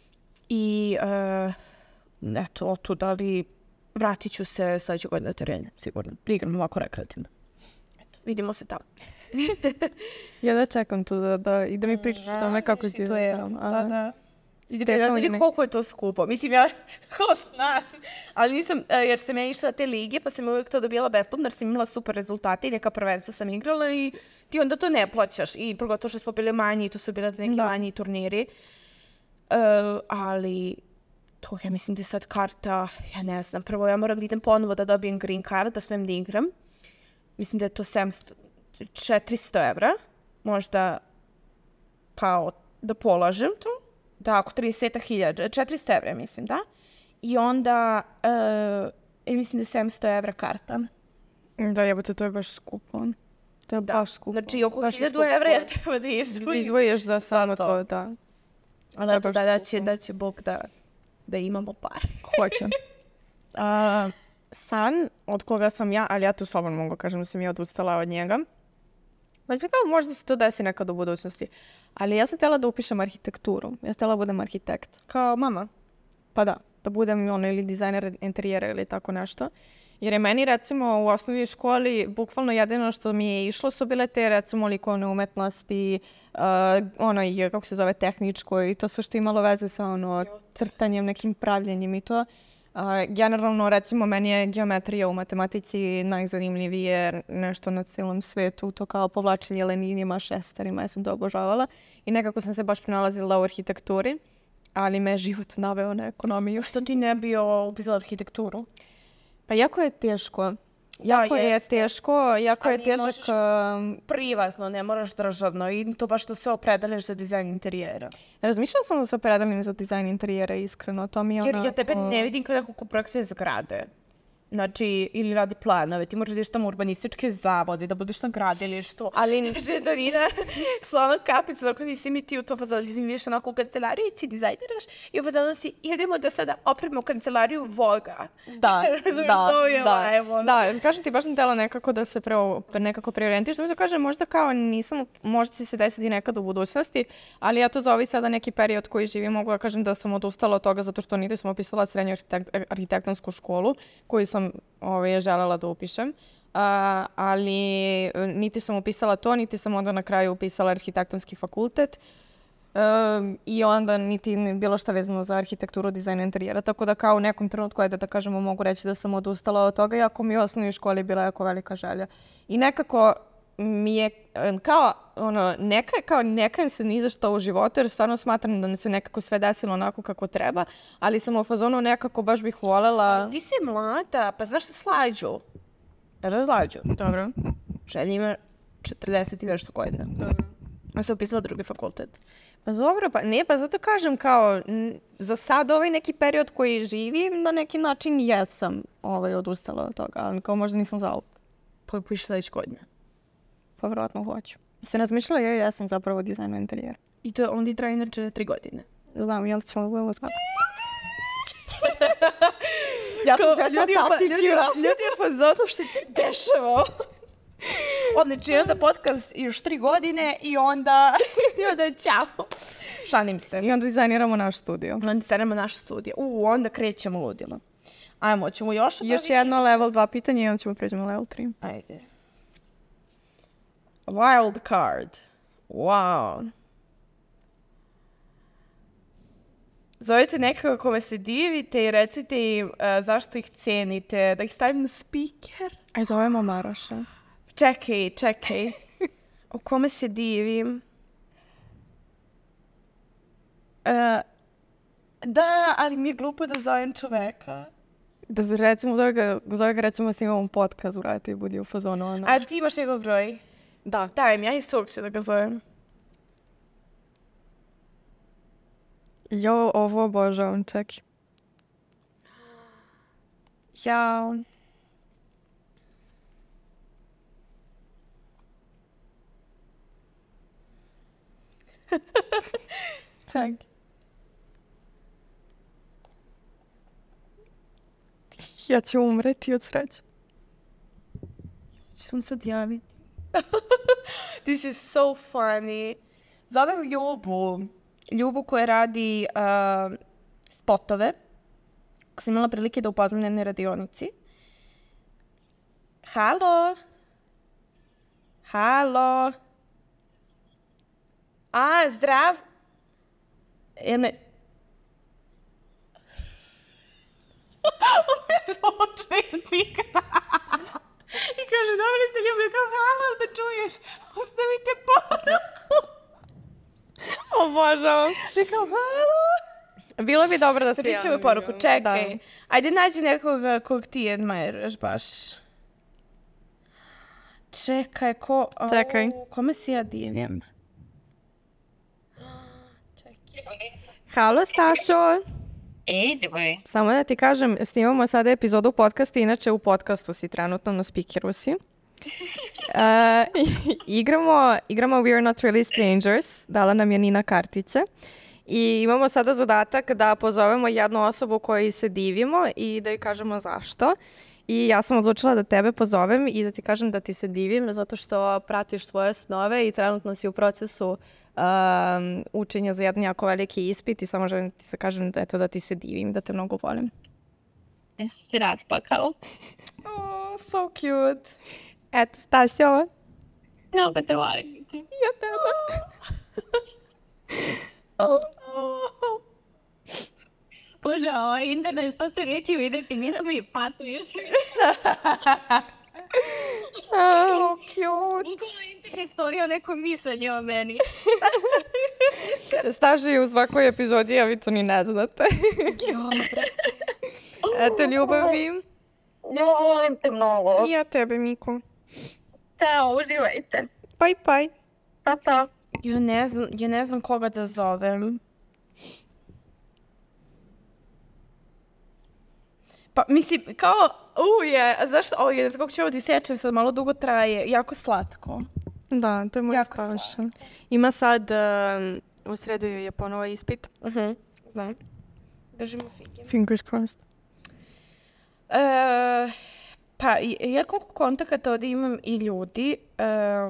I uh, eto, otud, ali vratit ću se sljedeće godine na terenu, sigurno. Igram ovako rekreativno. Eto, vidimo se tamo. Ja da čekam tu da, da, i da mi pričaš o tome kako ti to je. tamo. Da, da. I da vidim koliko je to skupo. Mislim, ja kao znaš, ali nisam, jer sam ja išla na te lige, pa sam uvijek to dobijala besplatno, jer sam imala super rezultate i neka prvenstva sam igrala i ti onda to ne plaćaš. I pogotovo što smo bili manji, to su bile neki da. manji turniri. Uh, ali to, ja mislim da je sad karta, ja ne znam, prvo ja moram da idem ponovo da dobijem green card, da smem da igram. Mislim da je to sedamsto, četiristo evra, možda kao da polažem to. Da, oko trideset hiljada, četiristo evra, mislim, da. I onda, uh, mislim da je sedamsto evra karta. Da, jebote, to je baš skupo. To je da. baš skupo. Znači, oko hiljadu evra ja treba da izdvojim. Izdvojiš za samo to, to, da. Ali da, da, da, će, da će Bog da, da imamo par. Hoće. Uh, san od koga sam ja, ali ja tu slobodno mogu kažem da sam ja odustala od njega. Znači, kao možda se to desi nekad u budućnosti. Ali ja sam htjela da upišem arhitekturu. Ja sam htjela da budem arhitekt. Kao mama? Pa da, da budem ono, ili dizajner interijera ili tako nešto. Jer je meni, recimo, u osnovnoj školi bukvalno jedino što mi je išlo su bile te, recimo, likovne umetnosti, uh, ono, i, kako se zove, tehničko i to sve što je imalo veze sa ono, crtanjem, nekim pravljenjem i to. Uh, generalno, recimo, meni je geometrija u matematici najzanimljivije nešto na cijelom svetu, to kao povlačenje linijima, šestarima, ja sam to obožavala. I nekako sam se baš pronalazila u arhitekturi, ali me život naveo na ekonomiju. Što ti ne bio upisala arhitектuru? Pa jako je teško. Jako ja, je jeste. teško, jako je težak... privatno, ne moraš državno i to baš da se opredališ za dizajn interijera. Razmišljala sam da se opredalim za dizajn interijera, iskreno. To mi je Jer onako... ja tebe ne vidim kao neko ko projektuje zgrade. znači, ili radi planove, ti možeš da ideš tamo u urbanističke zavode, da budeš na gradilištu. Ali... Znači, da nije slovna kapica, dok nisi mi ti u to fazonu, ti mi vidiš onako u kancelariju i ti dizajniraš i u fazonu si, idemo da sada opremo kancelariju Voga. Da, Razumiješ, da, to je da, live, da, kažem ti, baš sam htjela nekako da se preo, nekako preorijentiš, da kažem, možda kao nisam, možda će se desiti nekad u budućnosti, ali ja to za ovaj sada neki period koji živim, mogu da kažem da sam odustala od toga zato što niti sam upisala srednju arhitekt, arhitektonsku školu, koju sam ovaj, želela da upišem. Uh, ali niti sam upisala to, niti sam onda na kraju upisala arhitektonski fakultet. Uh, I onda niti bilo šta vezano za arhitekturu, dizajn interijera, tako da kao u nekom trenutku, ajde da kažemo, mogu reći da sam odustala od toga, iako mi u osnovnoj školi bila jako velika želja. I nekako mi je kao, ono, neka, kao nekajem se ni za što u životu, jer stvarno smatram da mi se nekako sve desilo onako kako treba, ali sam u fazonu nekako baš bih voljela... Ali ti si mlada, pa znaš što Slađu? Znaš Slađu? Dobro. Žena ima četrdeset i nešto godina. Dobro. Ja sam upisala drugi fakultet. Pa dobro, pa ne, pa zato kažem kao, n- za sad ovaj neki period koji živim, na neki način jesam ovaj, odustala od toga, ali kao možda nisam zauvek. Pa upiš sledeće godine. Pa vjerojatno hoću. Se razmišljala, ja jesam zapravo dizajner interijera. I to onda i traje inače tri godine. Znam, jel ćemo gledamo tako? Ja sam sve ljudi, pa, ljudi, ljudi je pa zato što se dešava. Odlično, onda podcast još tri godine i onda, i onda ćao. Šalim se. I onda dizajniramo naš studio. Onda dizajniramo naš studio. U, onda krećemo ludilo. Ajmo, ćemo još... Još jedno level dva pitanje i onda ćemo pređemo na level tri. Ajde. Wild card. Wow. Zovite nekoga kome se divite i recite im uh, zašto ih cenite, da ih stavim na speaker. Aj, zovemo Maraša. Čekaj, čekaj. O kome se divim? Uh, da, ali mi je glupo da zovem čoveka. Da bi recimo, zove ga, zove ga recimo snimamo podcast, vrati, i budi u fazonu. Ono. A ti imaš njegov broj? Da. Daj mi, ja i svog ću da ga zovem. Jo, ovo obožavam, čekaj. Jao. Čekaj. Ja ću umreti od sreće. Ću sam sad javiti. This is so funny. Zovem Ljubu. Ljubu koja radi uh, spotove. Ko sam imala prilike da upoznam na jednoj radionici. Halo? Halo? A, zdrav? Jel me... Ovo je zvučni signal. I kaže, dobro ste Ljubi, kao halo da čuješ. Ostavite poruku. Obožavam. I kao, halo? Bilo bi dobro da se Pričamo javim. poruku, čekaj. Da. Ajde nađi nekoga kog ti admireš baš. Čekaj, ko... au, Čekaj. Kome si ja divim? Halo, Stašo. Ej, divoj. Samo da ti kažem, snimamo sada epizodu podcasta, inače u podcastu si trenutno, na speakeru si. Uh, igramo, igramo We Are Not Really Strangers, dala nam je Nina kartice. I imamo sada zadatak da pozovemo jednu osobu kojoj se divimo i da joj kažemo zašto. I ja sam odlučila da tebe pozovem i da ti kažem da ti se divim zato što pratiš svoje snove i trenutno si u procesu um, učenja za jedan jako veliki ispit i samo želim ti se kažem da, eto, da ti se divim, da te mnogo volim. Si rasplakao. Oh, so cute. Eto, Stasio. Mnogo te volim. Ja tebe. Oh. Bože, ovo internet, što se reći vidjeti, nisam mi patuješ. So cute. Nikola internet stvorio neko mišljenje o meni. Staša je u svakoj epizodi, a vi to ni ne znate. Eto, ljubavi. Ja volim te mnogo. I ja tebe, Miku. Ćao, uživajte. Paj, paj. Pa, pa. Ja ne znam, ja ne znam koga da zovem. Pa, mislim, kao, uje, a zašto? O, je, kako će ovo disečem, sad malo dugo traje, jako slatko. Da, to je moj Jako spašan. Ima sad, um, u sredu je ponovo ispit. Uh-huh. Znam. Držimo fige. Fingers crossed. E, pa, i- ja koliko kontakata ovdje imam i ljudi, e,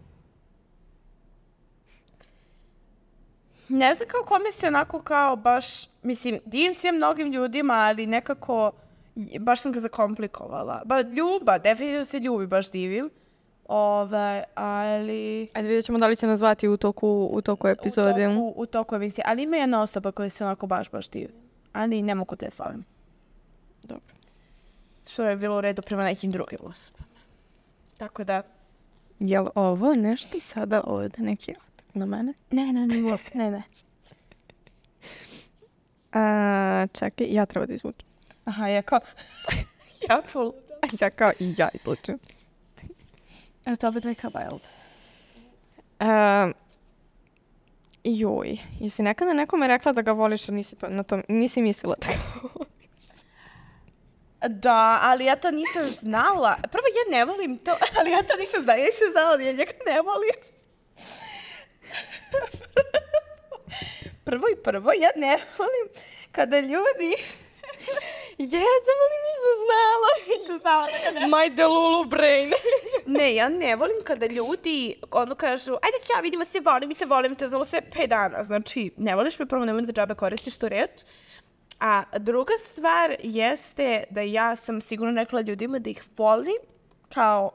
ne znam kao kome se onako kao baš, mislim, divim se mnogim ljudima, ali nekako j- baš sam ga zakomplikovala. Ba, ljuba, definitivno se ljubi, baš divim. Ove, ali... Ajde vidjet ćemo da li će nas zvati u toku, u toku epizode. U toku, u toku emisije. Ali ima jedna osoba koja se onako baš, baš divi. Ali ne mogu te zovem. Dobro. Što je bilo u redu prema nekim drugim osobama. Tako da... Jel ovo nešto sada ovdje neki atak na mene? Ne, ne, ne, ne, ne. A, čekaj, ja treba da izvučem. Aha, ja kao... ja full. Ja kao i ja izlučem. Evo to opet neka wild. Uh, joj, jesi nekada nekome rekla da ga voliš, a nisi, to, na to, nisi mislila tako? Da, ali ja to nisam znala. Prvo, ja ne volim to, ali ja to nisam znala. Ja nisam znala da ja njega ne volim. Prvo i prvo, ja ne volim kada ljudi... Jesam, ali nisam znala. Nisam znala da ga ne My delulu brain. Ne, ja ne volim kada ljudi ono kažu, ajde ćao, vidimo se, volim te, volim te, znalo se pet dana. Znači, ne voliš me, prvo nemoj da džabe koristiš tu reč. A druga stvar jeste da ja sam sigurno rekla ljudima da ih volim kao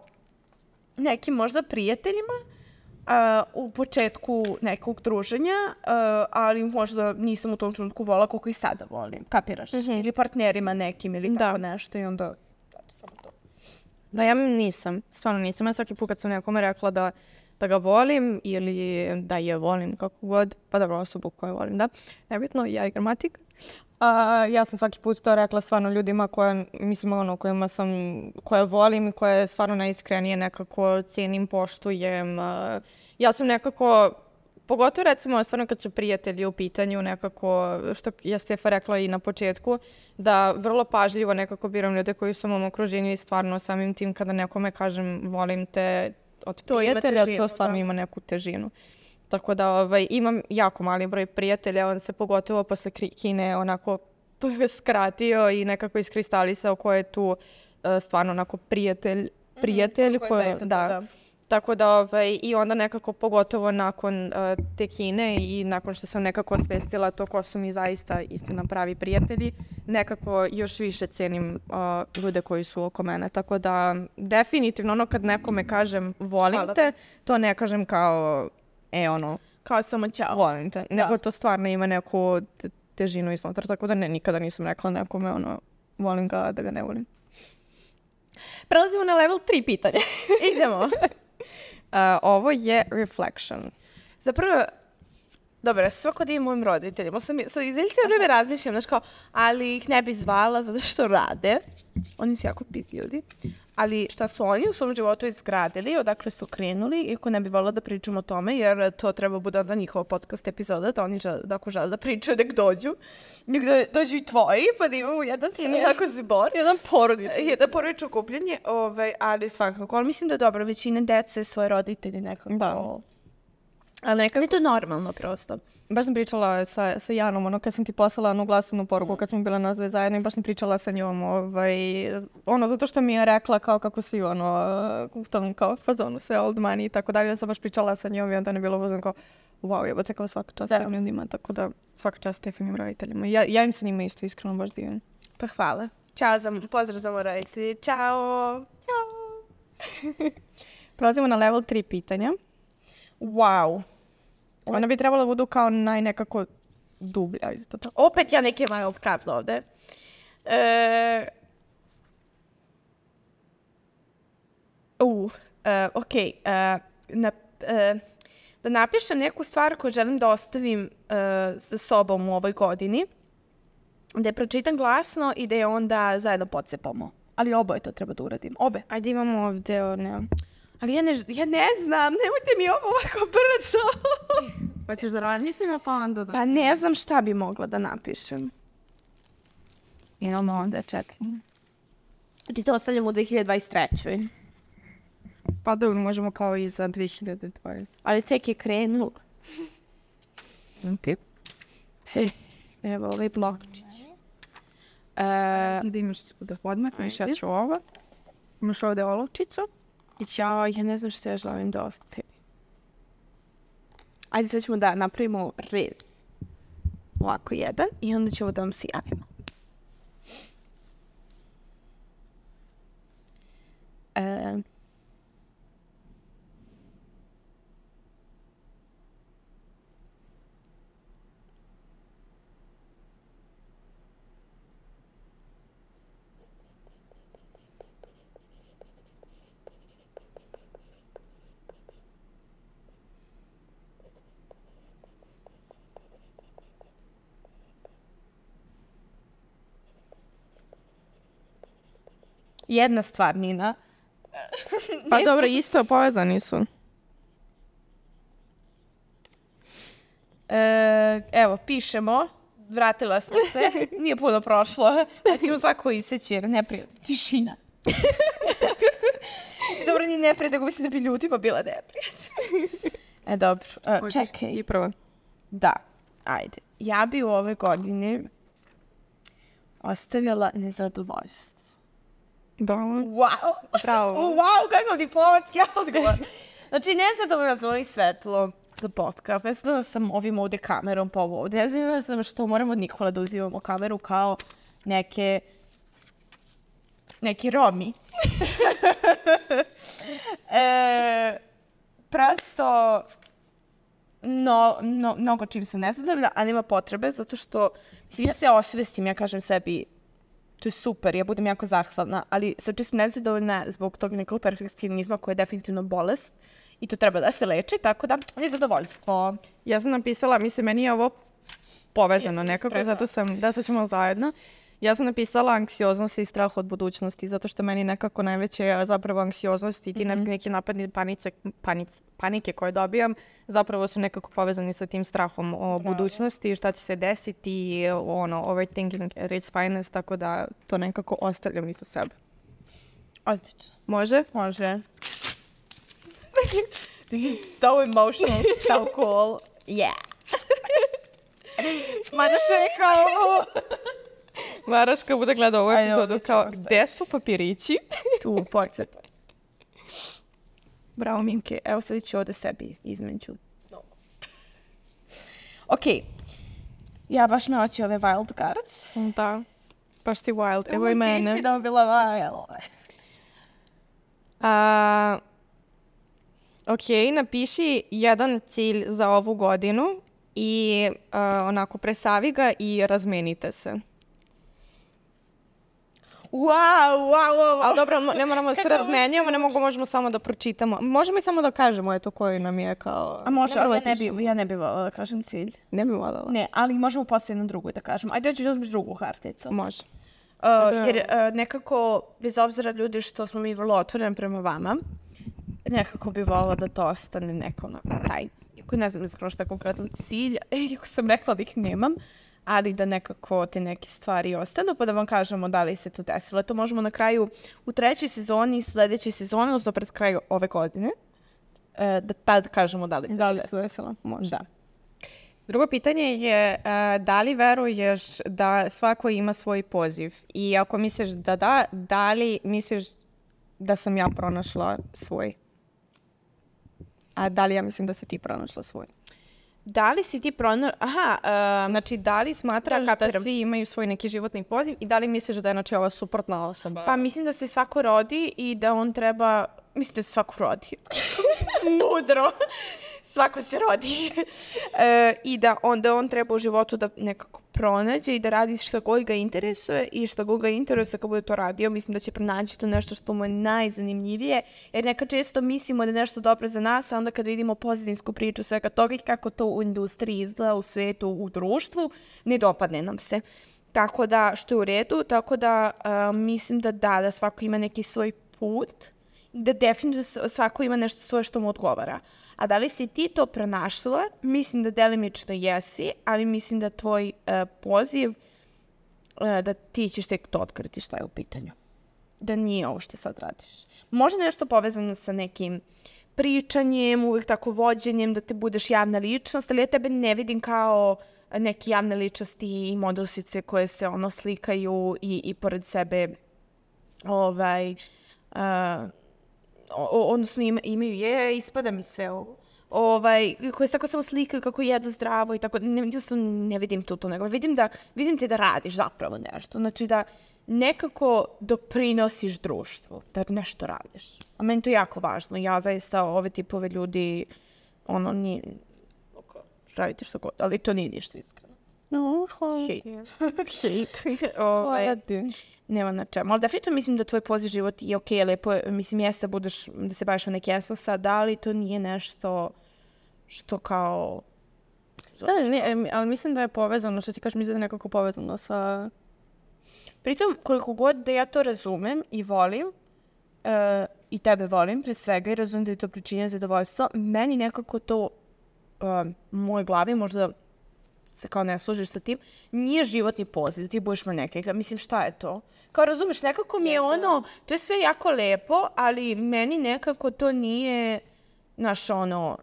nekim možda prijateljima uh, u početku nekog druženja, uh, ali možda nisam u tom trenutku volila koliko i sada volim, kapiraš? Mhm. Ili partnerima nekim ili Da. tako nešto i onda samo to. Da, ja nisam, stvarno nisam. Ja svaki put kad sam nekome rekla da, da ga volim ili da je volim, kako god, pa dobro, osobu koju volim, da. Nebitno, ja i gramatik. A, ja sam svaki put to rekla stvarno ljudima koje, mislim, ono, kojima sam, koje volim i koje stvarno najiskrenije nekako cijenim, poštujem. A, ja sam nekako, pogotovo recimo stvarno kad su prijatelji u pitanju nekako, što je Stefa rekla i na početku, da vrlo pažljivo nekako biram ljude koji su u mom okruženju i stvarno samim tim kada nekome kažem volim te od To ima prijatelja, težinu, to stvarno da. ima neku težinu. Tako da ovaj, imam jako mali broj prijatelja, on se pogotovo posle Kri- Kine onako skratio i nekako iskristalisao ko je tu uh, stvarno onako prijatelj, prijatelj. kako je ko- zaista to, da. da. Tako da ovaj, i onda nekako pogotovo nakon uh, te Kine i nakon što sam nekako osvestila to ko su mi zaista istina pravi prijatelji, nekako još više cenim uh, ljude koji su oko mene. Tako da definitivno ono kad nekome kažem volim Hvala. te, to ne kažem kao e ono, Kao samo ćao. volim te. Nego to stvarno ima neku te- težinu iznutra, tako da ne, nikada nisam rekla nekome ono, volim ga, da ga ne volim. Prelazimo na level tri pitanje. Idemo. Uh, ovo je reflection. Zapravo, dobro, ja sam svako da imam mojim roditeljima. Sam, sam izveljite vreme razmišljam, znaš kao, ali ih ne bi zvala zato što rade. Oni su jako pis ljudi. Ali šta su oni u svom životu izgradili, odakle su krenuli, iako ne bi volila da pričam o tome, jer to treba bude onda njihova podcast epizoda, da oni žele, da ako žele da pričaju, nek dođu. Nek do, dođu i tvoji, pa da imamo jedan onako zbor. Jedan porodični. Jedan porodično okupljanje, ovaj, ali svakako. Ali mislim da je dobro, većina dece svoje roditelji nekako... Da. Ali nekako je to normalno prosto. Baš sam pričala sa, sa Janom, ono, kad sam ti poslala onu glasovnu poruku, kad smo bila nazve zajedno i baš sam pričala sa njom, ovaj, ono, zato što mi je rekla kao kako si, ono, u tom kao fazonu sve old money i tako dalje, sam baš pričala sa njom i onda je bilo fazon kao, wow, jebote, kao svaka čast Da. tim ljudima, tako da svaka čast Stefinim roditeljima. Ja, ja im se njima isto iskreno baš divim. Pa hvala. Ćao za, pozdrav za moje roditelji. Ćao. Ćao. Prelazimo na level tri pitanja. Wow. Ona bi trebala da budu kao najnekako dublja, isto tako. Opet ja neke wild card ovde. E, uh, e, ok. E, na, e, da napišem neku stvar koju želim da ostavim e, za sobom u ovoj godini. Da je pročitam glasno i da je onda zajedno pocepamo. Ali oboje to treba da uradim. Obe. Ajde imamo ovdje, one... Ali ja ne, ja ne znam, nemojte mi ovo ovako brzo. Pa ćeš da razmislim, pa onda da... Pa ne znam šta bi mogla da napišem. Imamo onda, čekaj. Ti to ostavljamo u dve hiljade dvadeset trećoj. Pa dobro, možemo kao i za dve hiljade dvadeset. Ali tek je krenuo. Ok. Hej, evo ovaj blokčić. E, Da imaš da odmakneš, ja ću ovo. Imaš ovde olovčicu. ja, ja ne znam što ja želim da ostavim. Ajde, sad ćemo da napravimo rez. Ovako jedan i onda ćemo da vam se javimo. E, jedna stvar, Nina. Pa dobro, isto povezani su. E, evo, pišemo. Vratila smo se. Nije puno prošlo. Da ćemo svako iseći jer ne prije. Tišina. Dobro, nije neprijed, nego mislim da bi ljudima bila neprijed. E, dobro. E, čekaj. I prvo. Da, ajde. Ja bi u ove godine ostavila nezadovoljstvo. Da. Wow! Bravo. Wow, kakav diplomatski odgovor. Znači, nezadovoljna sam ovim svetlom za podcast. Nezadovoljna sam ovim ovde kamerom pa ovo ovde. Nezadovoljna sam što moramo od Nikola da uzimamo kameru kao neke neki Romi. e, prosto no, no, mnogo čim sam nezadovoljna, a nema potrebe zato što mislim, ja se osvestim, ja kažem sebi to je super, ja budem jako zahvalna, ali sam čisto nezadovoljna zbog tog nekog perfekcionizma koji je definitivno bolest i to treba da se leči, tako da nezadovoljstvo. Ja sam napisala, mislim, meni je ovo povezano nekako, zato sam, da sad ćemo zajedno. Ja sam napisala anksioznost i strah od budućnosti, zato što meni nekako najveće je zapravo anksioznost i ti mm-hmm. neki napadni panice, panic, panike koje dobijam zapravo su nekako povezani sa tim strahom o Bravo. budućnosti, šta će se desiti, ono, overthinking at its finest, tako da to nekako ostavljam i sa sebe. Odlično. Može? Može. This is so emotional, so cool. Yeah. Maraša je kao... Maraška bude gleda ovu epizodu kao, gde su papirići? Tu, pogled. Bravo, Minke. Evo sad ću ovde sebi između. No. Ok. Ja baš me hoću ove wild cards. Da. Baš ti wild. Evo i mene. Ti si dobila wild. A, ok, napiši jedan cilj za ovu godinu i uh, onako presavi ga i razmenite se. Wow, wow, wow. Ali dobro, ne moramo da se razmenjamo, ne mogu, možemo samo da pročitamo. Možemo i samo da kažemo, eto, koji nam je kao... A može, ali ja ne bi, ja ne bi voljela da kažem cilj. Ne bi voljela? Ne, ali možemo posle jednu drugu da kažemo. Ajde, hoćeš da uzmeš drugu harticu. Može. Uh, jer uh, nekako, bez obzira ljudi što smo mi vrlo otvoreni prema vama, nekako bi voljela da to ostane neko onako taj. Iako ne znam skoro šta je konkretan cilj, iako sam rekla da ih nemam, ali da nekako te neke stvari ostanu, pa da vam kažemo da li se to desilo. To možemo na kraju, u trećoj sezoni, sledećoj sezoni, odnosno pred kraju ove godine, da tad kažemo da li se da li to desilo. desilo. Može. Da. Drugo pitanje je uh, da li veruješ da svako ima svoj poziv? I ako misliš da da, da li misliš da sam ja pronašla svoj? A da li ja mislim da si ti pronašla svoj? Da li si ti pronašla... Aha, um, znači da li smatraš da, da svi imaju svoj neki životni poziv i da li misliš da je znači ova suprotna osoba? Pa mislim da se svako rodi i da on treba... Mislim da se svako rodi. Mudro. Svako se rodi. e, I da onda on treba u životu da nekako pronađe i da radi šta god ga interesuje i šta god ga interesuje kad bude to radio. Mislim da će pronaći to nešto što mu je najzanimljivije. Jer nekad često mislimo da je nešto dobro za nas, a onda kad vidimo pozadinsku priču svega toga i kako to u industriji izgleda, u svetu, u društvu, ne dopadne nam se. Tako da, što je u redu, tako da uh, mislim da da, da svako ima neki svoj put, da definitivno svako ima nešto svoje što mu odgovara. A da li si ti to pronašla? Mislim da delimično jesi, ali mislim da tvoj uh, poziv, uh, da ti ćeš tek to otkriti šta je u pitanju. da nije ovo što sad radiš. Možda nešto povezano sa nekim pričanjem, uvijek tako vođenjem, da te budeš javna ličnost, ali ja tebe ne vidim kao neke javne ličnosti i modelsice koje se ono slikaju i, i pored sebe ovaj, uh, odnosno ima, imaju, je, ispada mi sve ovo. Ovaj, koje se tako samo slikaju kako jedu zdravo i tako, ne, ne vidim tu to, nego vidim, da, vidim ti da radiš zapravo nešto, znači da nekako doprinosiš društvu, da nešto radiš. A meni to je jako važno, ja zaista ove tipove ljudi, ono, nije, radite što god, ali to nije ništa iskreno. No, hvala ti. Hejt. Hvala ti. Nema na čemu, ali definitivno mislim da tvoj poziv život je okej, lepo je, mislim, jeste budeš, da se baviš o neke esosa, da li to nije nešto što kao... Da, ne, ali mislim da je povezano, što ti kažeš, mislim da je nekako povezano sa... Pritom, koliko god da ja to razumem i volim, uh, i tebe volim pre svega i razumem da je to pričinja zadovoljstvo, meni nekako to uh, u mojoj glavi, možda se kao ne služiš sa tim, nije životni poziv, da ti budeš manekika. Mislim, šta je to? Kao razumeš, nekako mi je ono, to je sve jako lepo, ali meni nekako to nije, naš ono,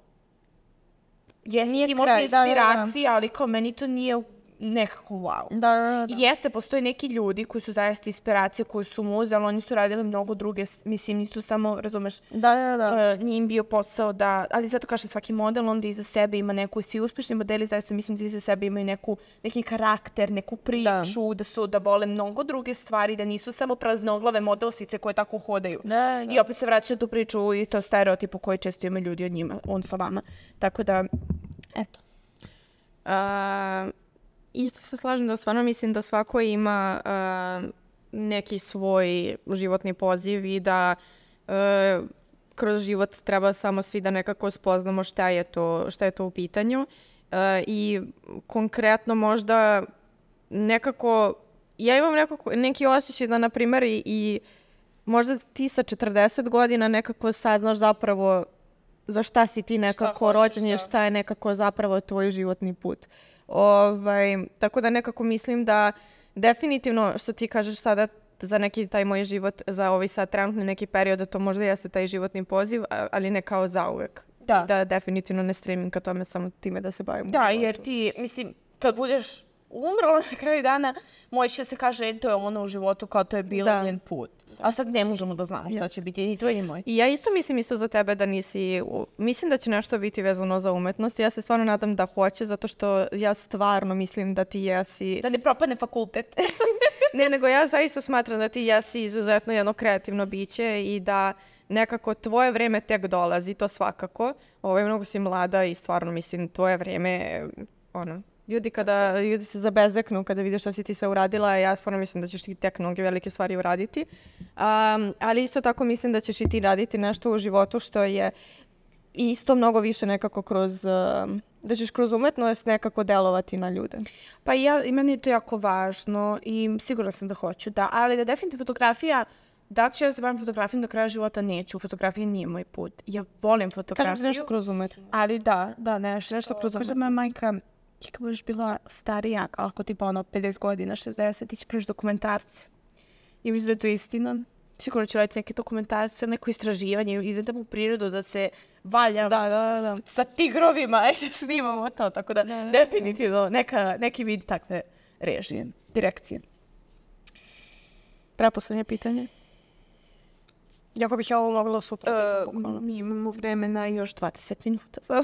jesi ti možda inspiracija, ali kao meni to nije nekako wow. Da, da, da. Jeste, postoje neki ljudi koji su zaista inspiracije, koji su muze, ali oni su radili mnogo druge, mislim, nisu samo, razumeš, da, da, da. Uh, nije im bio posao da, ali zato kažem, svaki model onda iza sebe ima neku, svi uspešni modeli zaista mislim da iza sebe imaju neku, neki karakter, neku priču, da, da su, da vole mnogo druge stvari, da nisu samo praznoglave modelsice koje tako hodaju. Da, da. I opet se vraća tu priču i to stereotipu koji često imaju ljudi od njima, on sa vama. Tako da, eto. Uh... Isto se slažem da stvarno mislim da svako ima uh, neki svoj životni poziv i da uh, kroz život treba samo svi da nekako spoznamo šta je to, šta je to u pitanju. Uh, I konkretno možda nekako, ja imam nekako, neki osjećaj da, na primjer, i, i možda ti sa četrdeset godina nekako saznaš zapravo za šta si ti nekako rođen je, šta je nekako zapravo tvoj životni put. Ovaj, tako da nekako mislim da definitivno što ti kažeš sada za neki taj moj život, za ovaj sad trenutni neki period, da to možda jeste taj životni poziv, ali ne kao zauvek. Da. I da definitivno ne stremim ka tome samo time da se bavim. Da, jer ti, mislim, kad budeš umrla na kraju dana, moći da se kaže, to je ono u životu kao to je bilo da. Njen put. A sad ne možemo da znamo šta će biti, ni to je moj. I ja isto mislim isto za tebe da nisi, mislim da će nešto biti vezano za umetnost. Ja se stvarno nadam da hoće, zato što ja stvarno mislim da ti jesi... Da ne propadne fakultet. Ne, nego ja zaista smatram da ti jesi izuzetno jedno kreativno biće i da nekako tvoje vreme tek dolazi, to svakako. Ovo je mnogo si mlada i stvarno mislim tvoje vreme, ono... Ljudi kada, ljudi se zabezeknu kada vide šta si ti sve uradila, ja stvarno mislim da ćeš ti tek mnoge velike stvari uraditi. Um, ali isto tako mislim da ćeš i ti raditi nešto u životu što je isto mnogo više nekako kroz, um, da ćeš kroz umetnost nekako delovati na ljude. Pa ja, i meni je to jako važno i sigurno sam da hoću, da, ali da definitivno fotografija, da ću ja se bavim fotografijom do kraja života, neću. Fotografija nije moj put. Ja volim fotografiju. Kažem nešto kroz umetnost. Ali da, da, nešto. Nešto kroz umetnost. Kaže moja majka, ti kad budeš bila starija, ako tipa ono pedeset godina, šezdeset, ti će preći dokumentarce. I mislim da je to istina. Sigurno ću raditi neke dokumentarce, neko istraživanje, idem u prirodu da se valja da, da, da. sa tigrovima, i snimamo to, tako da, da, da definitivno neka, neki vid takve režije, direkcije. Preposlednje pitanje. Jako bih ja ovo mogla super. Uh, mi imamo vremena još dvadeset minuta. So.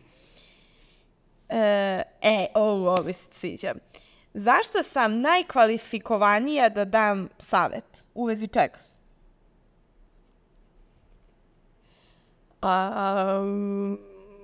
E, e, ovo, ovo se sviđa. Zašto sam najkvalifikovanija da dam savjet? U vezi čega? Um,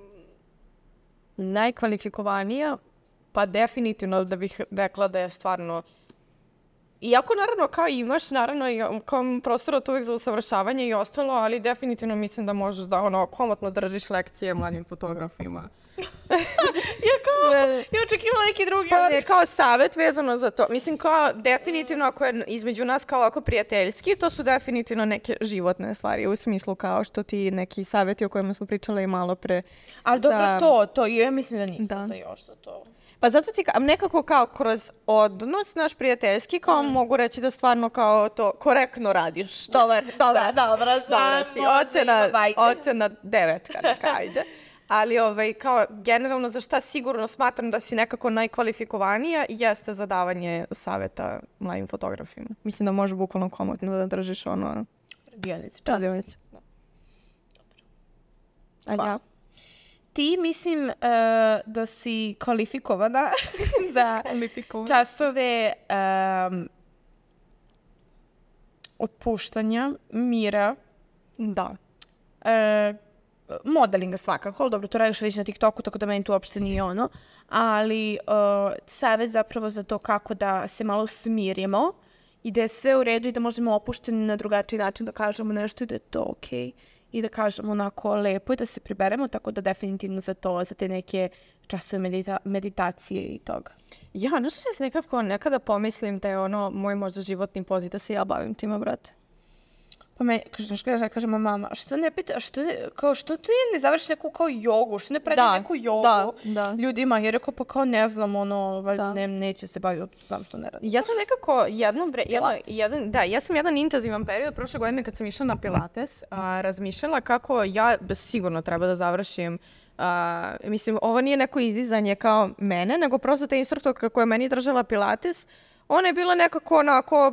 najkvalifikovanija? Pa definitivno da bih rekla da je stvarno... Iako naravno kao imaš, naravno i kao prostora to uvijek za usavršavanje i ostalo, ali definitivno mislim da možeš da ono komotno držiš lekcije mladim fotografima. ja kao, ja očekivala neki drugi. Pa je kao savjet vezano za to. Mislim kao definitivno ako je između nas kao ovako prijateljski, to su definitivno neke životne stvari u smislu kao što ti neki savjeti o kojima smo pričali i malo pre. Ali za... dobro to, to, ja mislim da nisam da. Za još za to. Pa zato ti ka- nekako kao kroz odnos naš prijateljski kao mm. mogu reći da stvarno kao to korektno radiš. Dobar, dobra, da, dobra, dobra si. Ocena, ocena devetka, neka, ajde. Ali ovaj, kao generalno za šta sigurno smatram da si nekako najkvalifikovanija jeste za davanje savjeta mladim fotografima. Mislim da može bukvalno komotno da držiš ono... Radionice, čas. Radionice. Dobro. A ja? Ti mislim uh, da si kvalifikovana za časove um, otpuštanja, mira. Da. Uh, modelinga svakako, ali dobro, to radiš već na TikToku, tako da meni tu uopšte nije ono, ali uh, savjet zapravo za to kako da se malo smirimo i da je sve u redu i da možemo opušteni na drugačiji način da kažemo nešto i da je to okej. Okay. I da kažemo onako lepo i da se priberemo, tako da definitivno za to, za te neke časove medita- meditacije i toga. Ja, nešto što se nekako nekada pomislim da je ono moj možda životni poziv da se ja bavim tima, brate. Pa me, kažeš, kažeš, kažemo mama, što ne pita, što ne, kao, što ti ne završi neku kao jogu, što ne predaj neku jogu da, da. ljudima, jer rekao, pa kao ne znam, ono, da. ne, neće se baviti, znam što ne radi. Ja sam nekako jedno, vre, jedno, jedan, da, ja sam jedan intenzivan period prošle godine kad sam išla na Pilates, a, razmišljala kako ja sigurno treba da završim. Uh, mislim, ovo nije neko izdizanje kao mene, nego prosto ta instruktorka koja je meni držala Pilates, ona je bila nekako onako,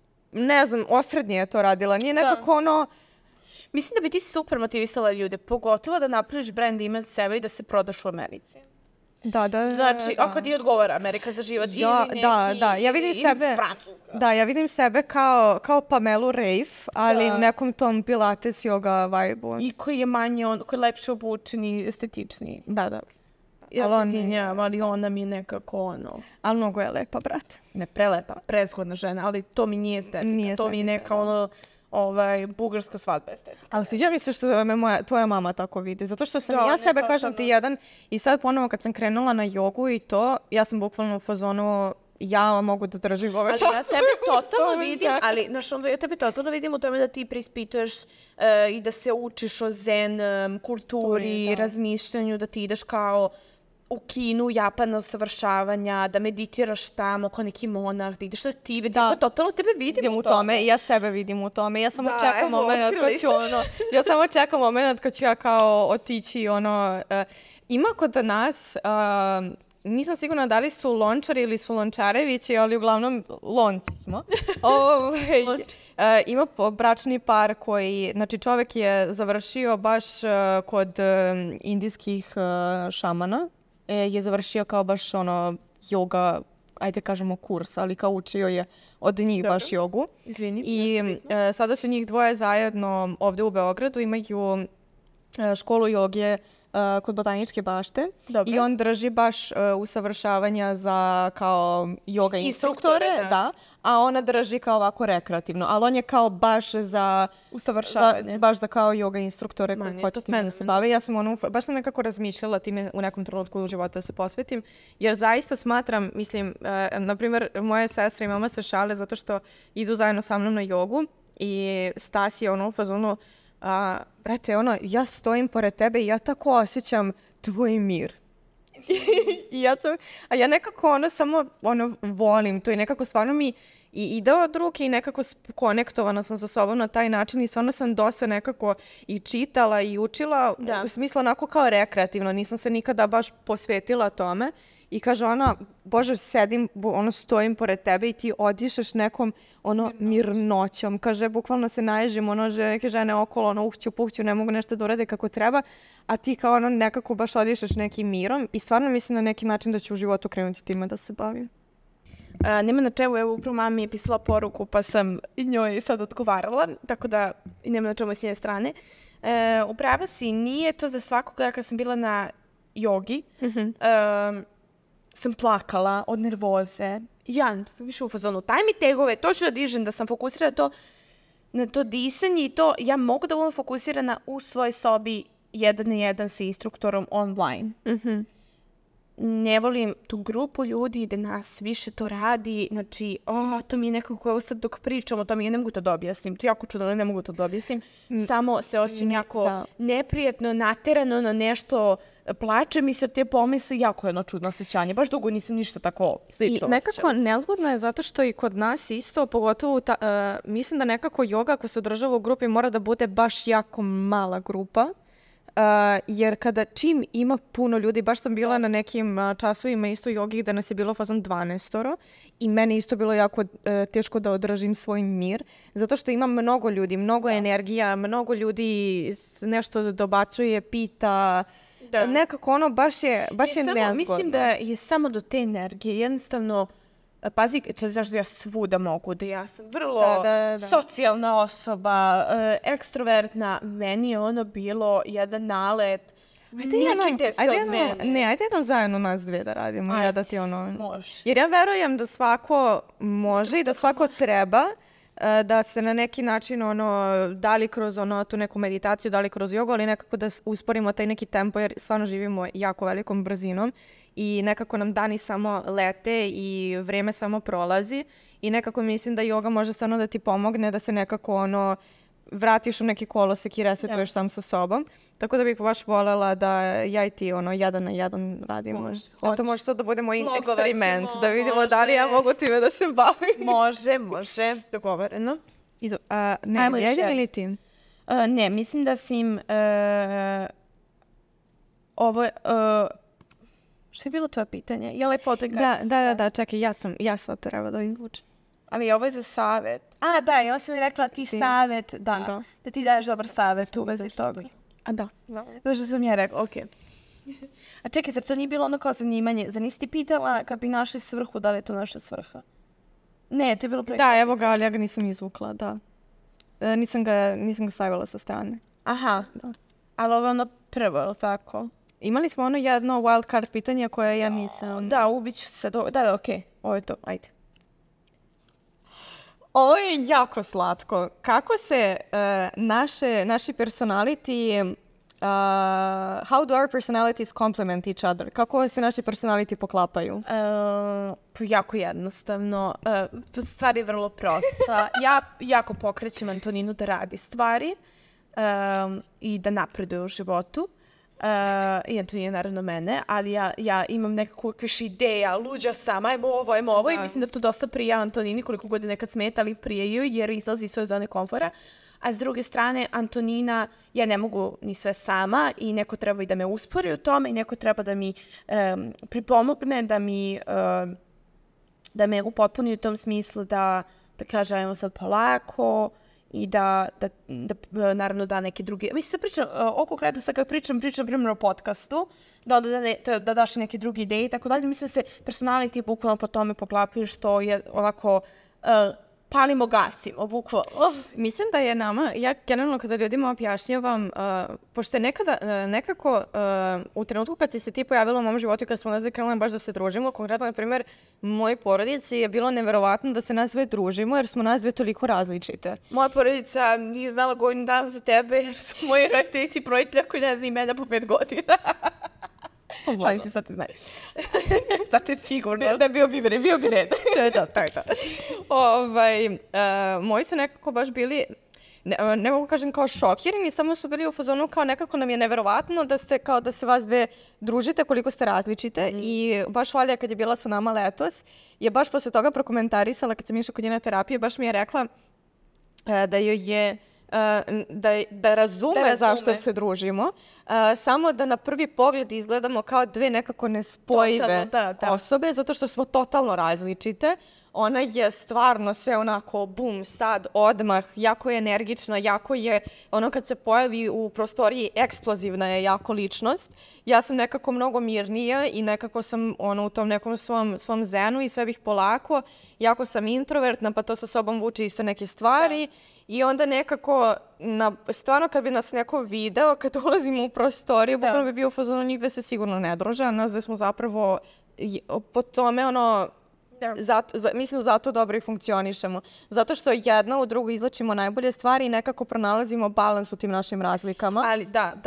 ne znam, osrednje je to radila. Nije nekako da. ono... Mislim da bi ti super motivisala ljude, pogotovo da napraviš brand ime sebe i da se prodaš u Americi. Da, da. Znači, da. ako ti odgovara Amerika za život ja, ili neki... Da, da, ja vidim sebe... Francuska. Da, ja vidim sebe kao, kao Pamelu Reif, ali da. u nekom tom Pilates yoga vibe-u. I koji je manje, on, koji je lepše obučen i estetičniji. Da, da. Ja ali se izvinjam, ali ona mi je nekako ono... Ali mnogo je lepa, brate. Ne, prelepa, prezgodna žena, ali to mi nije estetika. Nije to estetika, mi je neka ono... ovaj, bugarska svadba estetika. Ali sviđa mi se što me moja, tvoja mama tako vidi. Zato što sam da, ja sebe, kažem ti, jedan... I sad ponovo kad sam krenula na jogu i to, ja sam bukvalno u fazonu... Ja mogu da držim ove časove. Ali ja tebe totalno vidim, ali znaš, onda ja tebe totalno vidim u tome da ti preispituješ uh, i da se učiš o zen um, kulturi, da. razmišljanju, da ti ideš kao u Kinu, Japan na usavršavanja, da meditiraš tamo kao neki monah, da ideš na Tibet. Da. Totalno tebe vidim u tome. tome. Ja sebe vidim u tome. Ja samo da, čekam evo, moment kad ću ono... Ja samo čekam moment kad ću ja kao otići ono... Uh, ima kod nas... Uh, Nisam sigurna da li su Lončari ili su Lončarevići, ali uglavnom Lonci smo. Ovaj, uh, ima bračni par koji, znači čovjek je završio baš uh, kod uh, indijskih uh, šamana, e, je završio kao baš ono yoga, ajde kažemo kurs, ali kao učio je od njih Dobro. baš jogu. Izvini. I uh, sada su njih dvoje zajedno ovdje u Beogradu, imaju uh, školu joge Uh, kod Botaničke bašte. Dobre. I on drži baš uh, usavršavanja za kao yoga instruktore, instruktore da. da, a ona drži kao ovako rekreativno, ali on je kao baš za usavršavanje, za, baš za kao yoga instruktore koji hoće time da se bave. Ja sam ono, baš sam nekako razmišljala time u nekom trenutku u života da se posvetim, jer zaista smatram, mislim, uh, na primjer, moje sestre i mama se šale zato što idu zajedno sa mnom na jogu i Stas je ono u fazonu A, brate, ono, ja stojim pored tebe i ja tako osjećam tvoj mir. I ja sam, a ja nekako ono samo ono volim to i nekako stvarno mi i ide od ruke i nekako konektovana sam sa sobom na taj način i stvarno sam dosta nekako i čitala i učila da. u smislu onako kao rekreativno. Nisam se nikada baš posvetila tome. I kaže ona, Bože, sedim, ono, stojim pored tebe i ti odišeš nekom, ono, mirnoćom. Kaže, bukvalno se naježim, ono, že neke žene okolo, ono, uhću, puhću, ne mogu nešto da urade kako treba, a ti kao, ono, nekako baš odišeš nekim mirom i stvarno mislim na neki način da ću u životu krenuti time da se bavim. A, nema na čemu, evo, upravo mama mi je pisala poruku, pa sam i njoj sad odgovarala, tako da i nema na čemu s njene strane. E, upravo si, nije to za svakoga, kad sam bila na jogi, mm-hmm. e, sam plakala od nervoze. Ja, više u fazonu, taj mi tegove, to ću da dižem, da sam fokusirana to, na to disanje i to, ja mogu da budem fokusirana u svojoj sobi jedan na jedan sa instruktorom online. Mhm. ne volim tu grupu ljudi gde nas više to radi, znači, o, to mi je nekako, evo sad dok pričam o tome, ja ne mogu to da objasnim, to je jako čudno, ne mogu to da objasnim, samo se osjećam jako da. neprijetno, naterano na nešto, plače mi se te pomisli, jako jedno čudno osjećanje, baš dugo nisam ništa tako slično I nekako nezgodno je zato što i kod nas isto, pogotovo, ta, uh, mislim da nekako joga ako se održava u grupi mora da bude baš jako mala grupa. Uh, jer kada čim ima puno ljudi, baš sam bila na nekim uh, časovima isto jogi gde nas je bilo fazom dvanaestoro i meni isto bilo jako uh, teško da održim svoj mir, zato što ima mnogo ljudi, mnogo da. energija, mnogo ljudi nešto dobacuje, pita, da. nekako ono baš je, baš je, je samo, nezgodno. Mislim da je samo do te energije, jednostavno, pazi, to znaš da ja svuda mogu, da ja sam vrlo da, da, da. socijalna osoba, e, ekstrovertna, meni je ono bilo jedan nalet, ajde nećite se od mene. Ne, ajde jednom zajedno nas dve da radimo, ajde, ja da ti ono... Može. Jer ja verujem da svako može i da svako treba da se na neki način ono, da li kroz ono, tu neku meditaciju, da li kroz jogu, ali nekako da usporimo taj neki tempo jer stvarno živimo jako velikom brzinom i nekako nam dani samo lete i vreme samo prolazi i nekako mislim da joga može stvarno da ti pomogne da se nekako ono vratiš u neki kolosek i resetuješ ja. sam sa sobom. Tako da bih baš voljela da ja i ti ono jedan na jedan radimo. Može, a to može to da bude moj eksperiment, da vidimo može. da li ja mogu time da se bavim. Može, može. Dogovoreno. Izo, a, ne, Ajmo jedem ili ti? Uh, ne, mislim da si im... Uh, ovo je... Uh, što je bilo tvoje pitanje? Je li fotograf? Da, da, da, da, čekaj, ja sam, ja sad treba da izvučem. Ali ovo je za savjet. A, da, ja sam mi rekla ti, ti. savjet, da, da, da ti daješ dobar savjet u vezi toga. A da, da. Zato što sam ja rekla, okej. Okay. A čekaj, zar to nije bilo ono kao zanimanje? Zar nisi ti pitala kad bi našli svrhu, da li je to naša svrha? Ne, to je bilo preko. Da, evo ga, ali ja ga nisam izvukla, da. E, nisam, ga, nisam ga stavila sa strane. Aha, da. Ali ovo je ono prvo, je li tako? Imali smo ono jedno wild card pitanje koje ja nisam... Da, ubiću se. Do... Da, da, okej. Okay. Ovo je to, ajde. Ovo je jako slatko. Kako se uh, naše, naši personality, uh, how do our personalities complement each other? Kako se naši personality poklapaju? Uh, jako jednostavno. Uh, stvar je vrlo prosta. Ja jako pokrećem Antoninu da radi stvari um, i da napreduje u životu. Uh, I Antonija naravno mene, ali ja, ja imam nekako više ideja, luđa sam, ajmo ovo, ajmo ovo da. I mislim da to dosta prija Antonini koliko god je nekad smeta, ali prije ju jer izlazi iz svoje zone komfora. A s druge strane, Antonina, ja ne mogu ni sve sama i neko treba i da me uspori u tome i neko treba da mi um, pripomogne, da mi um, da me upotpuni u tom smislu da, da kaže ajmo sad polako, i da, da, da naravno da neke druge... Mislim se pričam, o konkretno sad kad pričam, pričam primjer o podcastu, da onda da, ne, da daš neke druge ideje i tako dalje. Mislim da se personality bukvalno po tome poklapaju što je ovako... Uh, palimo, gasimo, bukvalno. Oh. Mislim da je nama, ja generalno kada ljudima objašnjavam, uh, pošto je nekada, uh, nekako uh, u trenutku kad si se ti pojavila u mom životu i kad smo nas krenuli baš da se družimo, konkretno, na primjer, moj porodici je bilo neverovatno da se nas dve družimo jer smo nas dve toliko različite. Moja porodica nije znala godinu dana za tebe jer su moji roditelji roditelja koji ne zna imena po pet godina. Šalim se, sad te znaju. Sad te sigurno. Da, bio bi red, bio bi red. To je to, to je to. Ovaj, uh, moji su nekako baš bili, ne, ne mogu kažem kao šokirani, samo su bili u fazonu kao nekako nam je neverovatno da ste kao da se vas dve družite, koliko ste različite. Mm. I baš Olja kad je bila sa nama letos, je baš posle toga prokomentarisala kad sam išla kod njena terapije, baš mi je rekla uh, da joj je Uh, da, da, razume da razume zašto se družimo, uh, samo da na prvi pogled izgledamo kao dve nekako nespojive totalno, da, da. osobe, zato što smo totalno različite. Ona je stvarno sve onako bum, sad, odmah, jako je energična, jako je, ono kad se pojavi u prostoriji, eksplozivna je jako ličnost. Ja sam nekako mnogo mirnija i nekako sam ono, u tom nekom svom, svom zenu i sve bih polako. Jako sam introvertna, pa to sa sobom vuče isto neke stvari. Da. I onda nekako, na, stvarno kad bi nas neko video, kad ulazimo u prostoriju, da. bukvalno bi bio u fazonu, njih dve se sigurno ne druže, a nas dve smo zapravo po tome ono, Zato, za, mislim da zato dobro i funkcionišemo. Zato što jedna u drugu izlačimo najbolje stvari i nekako pronalazimo balans u tim našim razlikama. Ali da, da.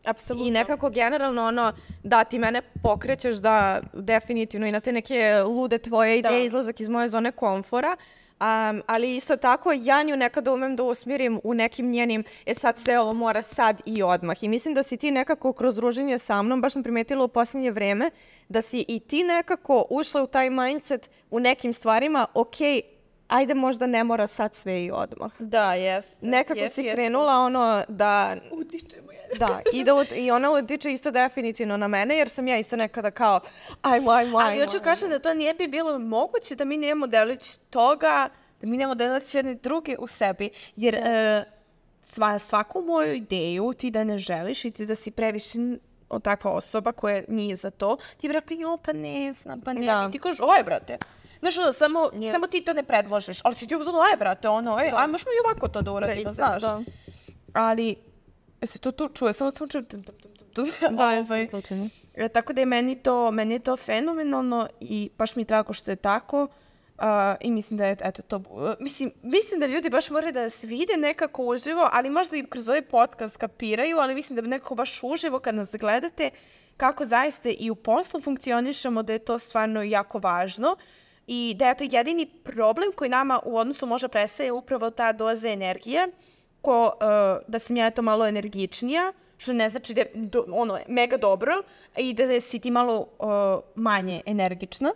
Apsolutno. I nekako generalno ono, da ti mene pokrećeš da definitivno i na te neke lude tvoje ideje, Da. izlazak iz moje zone komfora, um, ali isto tako ja nju nekada umem da usmjerim u nekim njenim, e sad sve ovo mora sad i odmah. I mislim da si ti nekako kroz druženje sa mnom, baš sam primetila u posljednje vreme, da si i ti nekako ušla u taj mindset u nekim stvarima, ok, ajde možda ne mora sad sve i odmah. Da, jeste. Nekako Jeste, si jeste. krenula ono da... Utičemo je. Da, i, da, ut- i ona utiče isto definitivno na mene, jer sam ja isto nekada kao ajmo, ajmo, Ali ajmo. hoću kažem da to nije bi bilo moguće da mi nemamo delić toga, da mi nemamo delić jedne druge u sebi, jer e, sva, svaku moju ideju ti da ne želiš i ti da si previše od takva osoba koja nije za to, ti bi rekli, jo, pa ne znam, pa ne. Da. I ti kažeš, oj, brate. Znaš, ono, samo, Yes. samo ti to ne predložiš, ali si ti uzmano, aj, brate, ono, ej, aj, možemo i ovako to da uradimo, Da, znaš. da. Ali, jesi to tu čuje, samo sam čuje, tum, tum, tum, tum, tum. Da, Ovaj, je slučajno. E, tako da je meni to, meni je to fenomenalno i baš mi je drago što je tako. Uh, I mislim da je, eto, to, uh, mislim, mislim da ljudi baš moraju da nas vide nekako uživo, ali možda i kroz ovaj podcast kapiraju, ali mislim da bi nekako baš uživo kad nas gledate, kako zaista i u poslu funkcionišemo, da je to stvarno jako važno. I da je to jedini problem koji nama u odnosu može predstaviti upravo ta doza energije, ko, uh, da sam ja eto malo energičnija, što ne znači da je do, ono, mega dobro, i da si ti malo uh, manje energična.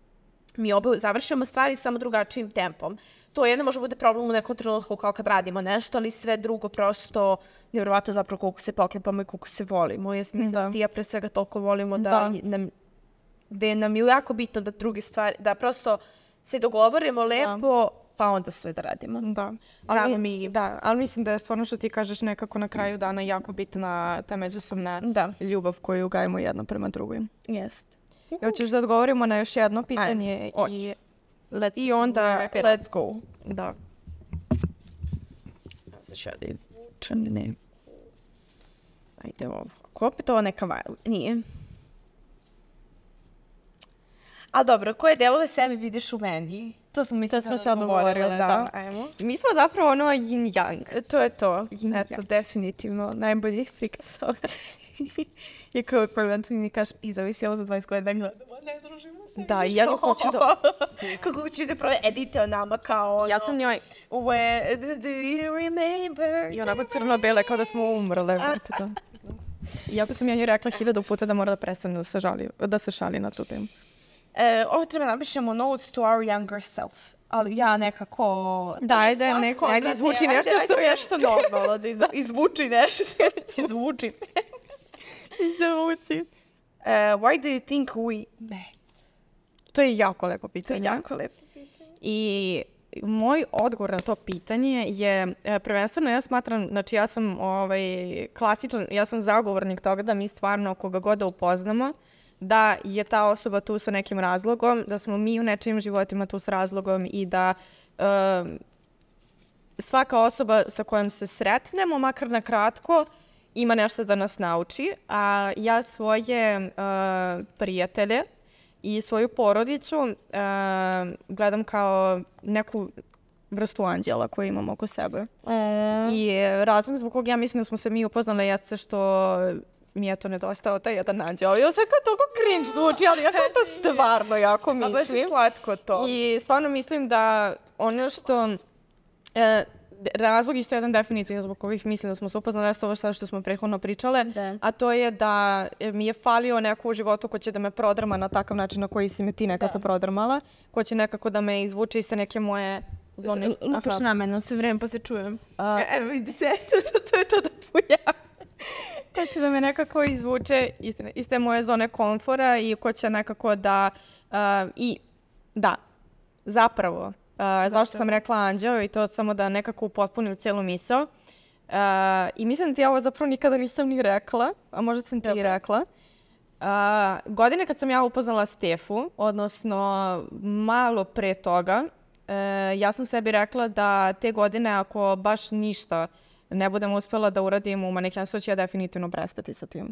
Mi obe završamo stvari samo drugačijim tempom. To jedno može bude problem u nekom trenutku kao kad radimo nešto, ali sve drugo prosto nevjerovatno zapravo koliko se poklopamo i koliko se volimo. Ja mislim da Da. s ti ja pre svega toliko volimo da, Da. nam, da je nam je jako bitno da druge stvari, da prosto se dogovorimo lepo, pa onda sve da radimo. Da. Drago Ali, mi- da, ali mislim da je stvarno što ti kažeš nekako na kraju dana jako bitna ta međusobna Da, ljubav koju gajimo jedno prema drugoj. jest. I hoćeš da odgovorimo na još jedno pitanje? hoću. I, let's I onda, wrap it up. let's go. Da. Sad ću izvučem, ne. Ajde ovako. Opet ovo neka vajla. Nije. A dobro, koje delove sebe vidiš u meni? To smo mi To smo sad dogovorile, da. Ajmo. Mi smo zapravo ono yin yang. E, To je to. Yin Eto, yang. definitivno. Najbolji prikaz toga. I kao prvenstvo mi kažeš, i zavisi ovo za dvadeset godina gledamo, ne družimo se. Da, i ja hoću da... Kako ću da prave edite o nama kao ono. Ja sam njoj... Where do you remember? I onako crno-bele kao da smo umrle. Vrati, da. Iako sam ja njoj rekla hiljadu puta da mora da prestane da se, žali, da se šali na tu temu. E, ovo treba napišemo notes to our younger self. Ali ja nekako... Da, ajde, Slatko, neko, ajde brate, izvuči ajde, nešto ajde, što je nešto normalno, da iz, izvuči nešto. Izvuči. izvuči. Uh, why do you think we met? To je jako lepo To je pitanje. jako lepo pitanje. I moj odgovor na to pitanje je, e, prvenstveno ja smatram, znači ja sam ovaj, klasičan, ja sam zagovornik toga da mi stvarno koga god da upoznamo, da je ta osoba tu sa nekim razlogom, da smo mi u nečijim životima tu sa razlogom i da e, svaka osoba sa kojom se sretnemo, makar na kratko, ima nešto da nas nauči, a ja svoje e, prijatelje i svoju porodicu e, gledam kao neku vrstu anđela koju imam oko sebe. Mm. I e, razlog zbog kog ja mislim da smo se mi upoznali jeste što mi je to nedostao taj jedan anđel. Ja sve kao toliko cringe zvuči, ali ja kao to stvarno jako A baš je mislim. slatko to. I stvarno mislim da ono što... E, razlog isto jedan definicija zbog kojih mislim da smo se upoznali jeste ovo što smo prethodno pričale, Da. a to je da mi je falio neko u životu ko će da me prodrma na takav način na koji si me ti nekako Da. prodrmala, ko će nekako da me izvuče iz te neke moje zone. Lupaš Aha. na mene sve vreme pa se čujem. A, Evo vidite, to, to, to je to da pojavim. ko će da me nekako izvuče iz, iz te moje zone komfora i ko će nekako da... a, I da, zapravo, uh, zašto sam rekla anđeo i to samo da nekako upotpunim cijelu misao. Uh, I mislim da ti ja ovo zapravo nikada nisam ni rekla, a možda sam ti i rekla. Uh, godine kad sam ja upoznala Stefu, odnosno malo pre toga, uh, ja sam sebi rekla da te godine ako baš ništa ne budem uspjela da uradim u manekenstvu, ću ja definitivno prestati sa tim.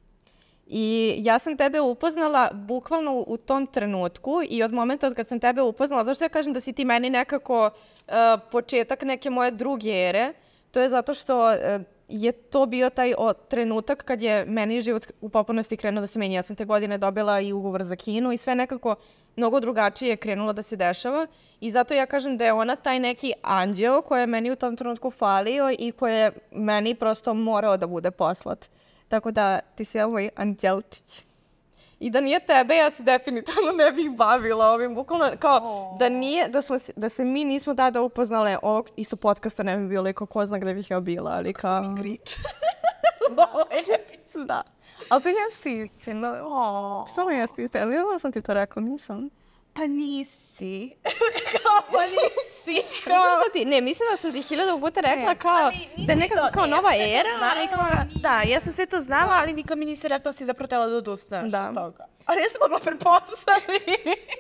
I ja sam tebe upoznala bukvalno u, u tom trenutku i od momenta od kad sam tebe upoznala, zašto ja kažem da si ti meni nekako uh, početak neke moje druge ere, to je zato što uh, je to bio taj o, trenutak kad je meni život u potpunosti krenuo da se menja. Ja sam te godine dobila i ugovor za kino i sve nekako mnogo drugačije je krenulo da se dešava i zato ja kažem da je ona taj neki anđeo koji je meni u tom trenutku falio i koji je meni prosto morao da bude poslat. Tako da ti si ovaj anđelčić. I da nije tebe, ja se definitivno ne bih bavila ovim. Bukvalno, kao, oh. da nije, da, smo, da se mi nismo tada upoznale, ovog isto podcasta ne bi bilo i ko zna gde bih ja bila, ali kao... Kako si mi krič. Da. Ali to je istina. Oh. Što mi je istina? Ja sam ti to rekla, nisam. Pa nisi. Kao pa nisi. Kao... Ti, ne, mislim da sam ti hiljada puta rekla ne, kao da je nekako kao nova ja era. Ali kao, da, ja sam sve to znala, da. Ali nikom mi nisi rekla da si zapravo tela da odustaneš da. Toga. Ali ja sam mogla prepoznati.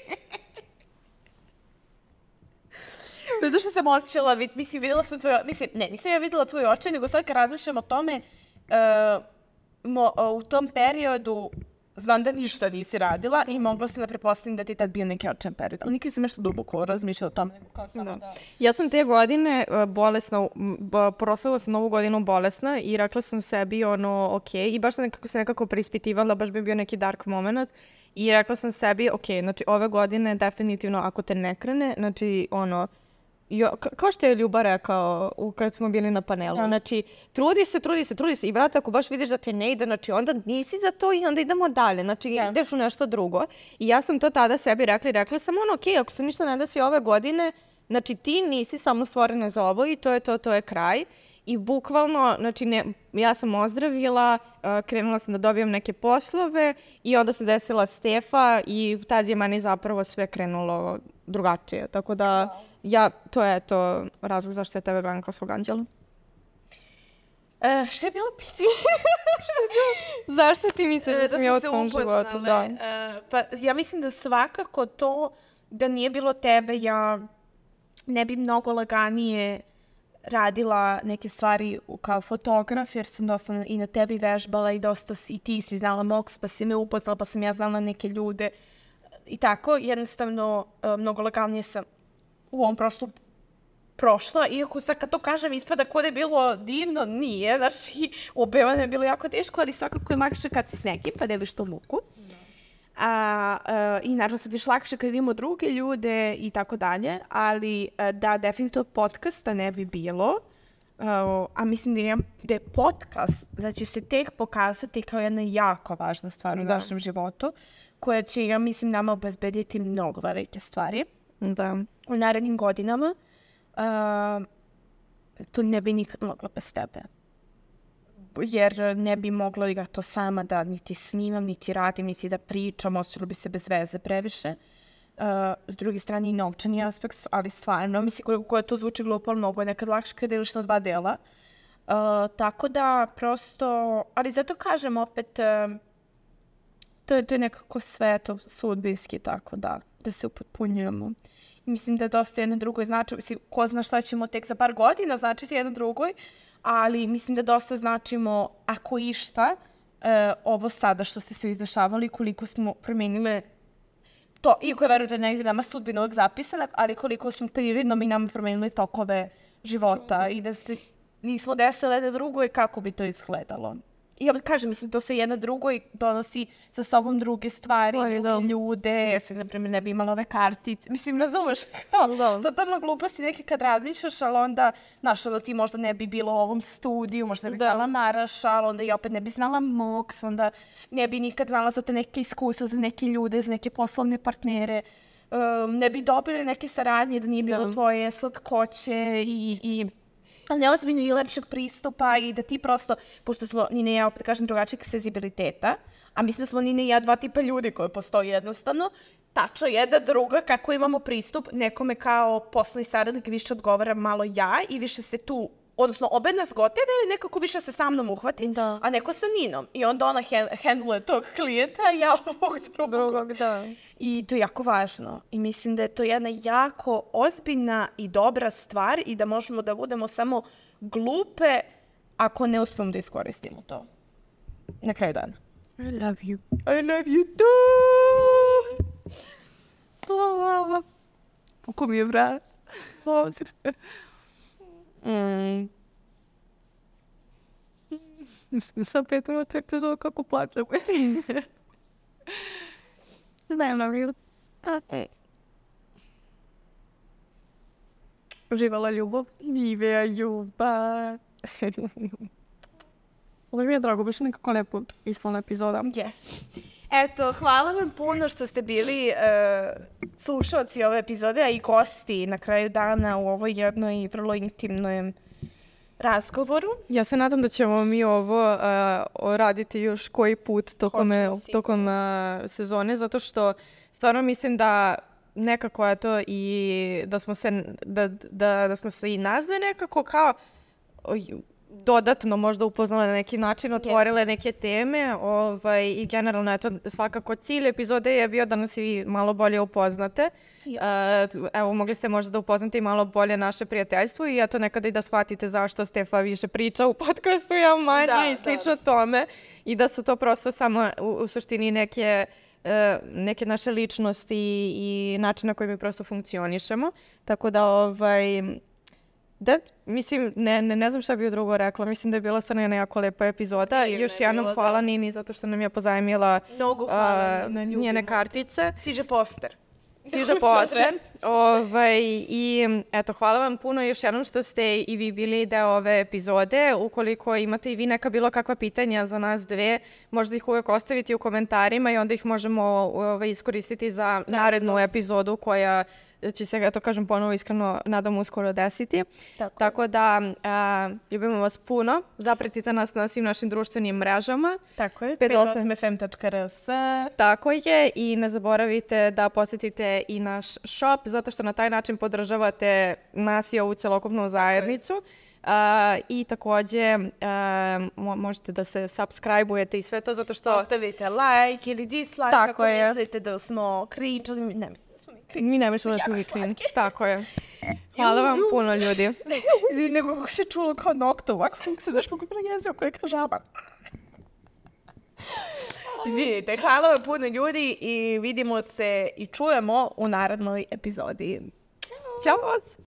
Zato što sam osjećala, mislim, videla sam tvoje, mislim, ne, nisam ja videla tvoje oči, nego sad kad razmišljam o tome, uh, mo, uh, u tom periodu, znam da ništa nisi radila i mogla sam da prepostavim da ti tad bio neki očajan period. Ali nikad sam nešto duboko razmišljala o tome. Kao samo da. Da... Ja sam te godine uh, bolesna, proslavila sam novu godinu bolesna i rekla sam sebi ono, ok, i baš sam nekako se nekako preispitivala, baš bi bio neki dark moment. I rekla sam sebi, ok, znači ove godine definitivno ako te ne krene, znači ono, Jo, kao što je Ljuba rekao u, kad smo bili na panelu, ja. Znači, trudi se, trudi se, trudi se i brate, ako baš vidiš da te ne ide, znači onda nisi za to i onda idemo dalje, znači ja. Ideš u nešto drugo. I ja sam to tada sebi rekla i rekla sam ono, ok, ako se ništa ne desi ove godine, znači ti nisi samo stvorena za ovo i to je to, to je kraj. I bukvalno, znači, ne, ja sam ozdravila, uh, krenula sam da dobijam neke poslove i onda se desila Stefa i tad je meni zapravo sve krenulo drugačije, tako da... Ja, to je to razlog zašto je tebe gledam kao svog anđela. E, šta je bilo pitanje? Zašto ti misliš da sam ja u tvom životu? Da. E, pa ja mislim da svakako to da nije bilo tebe, ja ne bi mnogo laganije radila neke stvari kao fotograf, jer sam dosta i na tebi vežbala i dosta i ti si znala Mox, pa si me upoznala, pa sam ja znala neke ljude. I tako, jednostavno, mnogo laganije sam u ovom prošlu prošla, iako sad kad to kažem ispada kod je bilo divno, nije, znači obevano je bilo jako teško, ali svakako je lakše kad si s nekim, pa deliš to muku. Da. A, a, I naravno sad još lakše kad vidimo druge ljude i tako dalje, ali a, da, definitivno podcasta ne bi bilo, a, a mislim da je, da je podcast, da će se tek pokazati kao jedna jako važna stvar u da. Našem životu, koja će, ja mislim, nama obezbediti mnogo velike stvari. Da. U narednim godinama, uh, to ne bi nikad mogla bez tebe. Jer ne bi mogla ja to sama da niti snimam, niti radim, niti da pričam, osjećala bi se bez veze previše. Uh, s druge strane i novčani aspekt, ali stvarno, mislim, koliko koje to zvuči glupo, ali mnogo je nekad lakše kada deliš na dva dela. Uh, tako da, prosto, ali zato kažem opet, uh, to, je, to je nekako sve to sudbinski, tako da. Da se upotpunjujemo. Mislim da dosta jedno drugoj znači, mislim, ko zna šta ćemo tek za par godina značiti jedno drugoj, ali mislim da dosta značimo, ako išta, e, ovo sada što ste se izdešavali, koliko smo promenile to, iako je verujem da negdje nama sudbina uvijek zapisana, ali koliko smo prirodno mi nama promenili tokove života i da se nismo desile jedno drugoj, kako bi to izgledalo. I ja kažem, mislim, to se jedna drugoj donosi sa sobom druge stvari, Ori, druge da. Ljude, ja se, na primjer, ne bi imala ove kartice. Mislim, razumeš? Da. Totalno gluposti neke kad razmišljaš, ali onda, znaš, da ti možda ne bi bilo u ovom studiju, možda ne bi da. Znala Maraša, ali onda i opet ne bi znala Mox, onda ne bi nikad znala za te neke iskustva, za neke ljude, za neke poslovne partnere. Um, ne bi dobili neke saradnje da nije bilo da. Tvoje slatkoće i... i ali neozbiljno i lepšeg pristupa i da ti prosto, pošto smo Nina i ja, opet kažem, drugačijeg senzibiliteta, a mislim da smo Nina i ja dva tipa ljudi koji postoji jednostavno, tačno jedna druga kako imamo pristup nekome kao poslovni saradnik više odgovara malo ja i više se tu, odnosno obe nas gotere ili nekako više se sa mnom uhvati, da. A neko sa Ninom. I onda ona handluje tog klijenta, a ja ovog drugog. drugog da. I to je jako važno. I mislim da je to jedna jako ozbiljna i dobra stvar i da možemo da budemo samo glupe ako ne uspemo da iskoristimo to. Na kraju dana. I love you. I love you too! Kako mi je vrat? Mm. Sa pet minuta epizoda kako plaćam. Dnevna vida. Uživala ljubav. Živea ljubav. Ovo mi je drago, baš nekako lepo ispolna epizoda. Yes. Eto, hvala vam puno što ste bili uh, slušalci ove epizode, a i gosti na kraju dana u ovoj jednoj vrlo intimnoj razgovoru. Ja se nadam da ćemo mi ovo uh, raditi još koji put tokom, Hoćemo, tokom uh, sezone, zato što stvarno mislim da nekako eto i da smo se, da, da, da smo se i nazve nekako kao oj, dodatno možda upoznale na neki način, otvorile yes. neke teme ovaj, i generalno eto, svakako cilj epizode je bio da nas i malo bolje upoznate. Yes. Uh, evo, mogli ste možda da upoznate i malo bolje naše prijateljstvo i eto nekada i da shvatite zašto Stefa više priča u podcastu, ja manje da, i slično da. tome i da su to prosto samo u, u suštini neke Uh, neke naše ličnosti i način na koji mi prosto funkcionišemo. Tako da, ovaj, da, mislim, ne, ne, ne znam šta bih drugo rekla. Mislim da je bila stvarno jedna jako lepa epizoda. I još jednom hvala da. Nini zato što nam je pozajmila Mnogo hvala uh, na njene kartice. Siže poster. Siže poster. ovaj, I eto, hvala vam puno još jednom što ste i vi bili deo ove epizode. Ukoliko imate i vi neka bilo kakva pitanja za nas dve, možda ih uvijek ostaviti u komentarima i onda ih možemo ovaj, iskoristiti za narednu epizodu koja će se, to kažem ponovo iskreno, nadam uskoro desiti. Tako, Tako da, a, ljubimo vas puno. Zapratite nas na svim našim društvenim mrežama. Tako je, pet osam f m tačka r s. Tako je, i ne zaboravite da posjetite i naš shop, zato što na taj način podržavate nas i ovu celokupnu zajednicu. Uh, I takođe uh, mo možete da se subscribe-ujete i sve to zato što... Ostavite like ili dislike Tako ako je. mislite da smo kričali. Ne mislim da smo mi kričali. Mi ne mislimo da smo mi kričali. Tako je. Hvala vam puno, ljudi. Izvini, nego kako se čulo kao nokta ovako, kako se daš kako je jezio, kako je kao žaba. Izvinite, hvala vam puno, ljudi, i vidimo se i čujemo u narednoj epizodi. Ćao vas!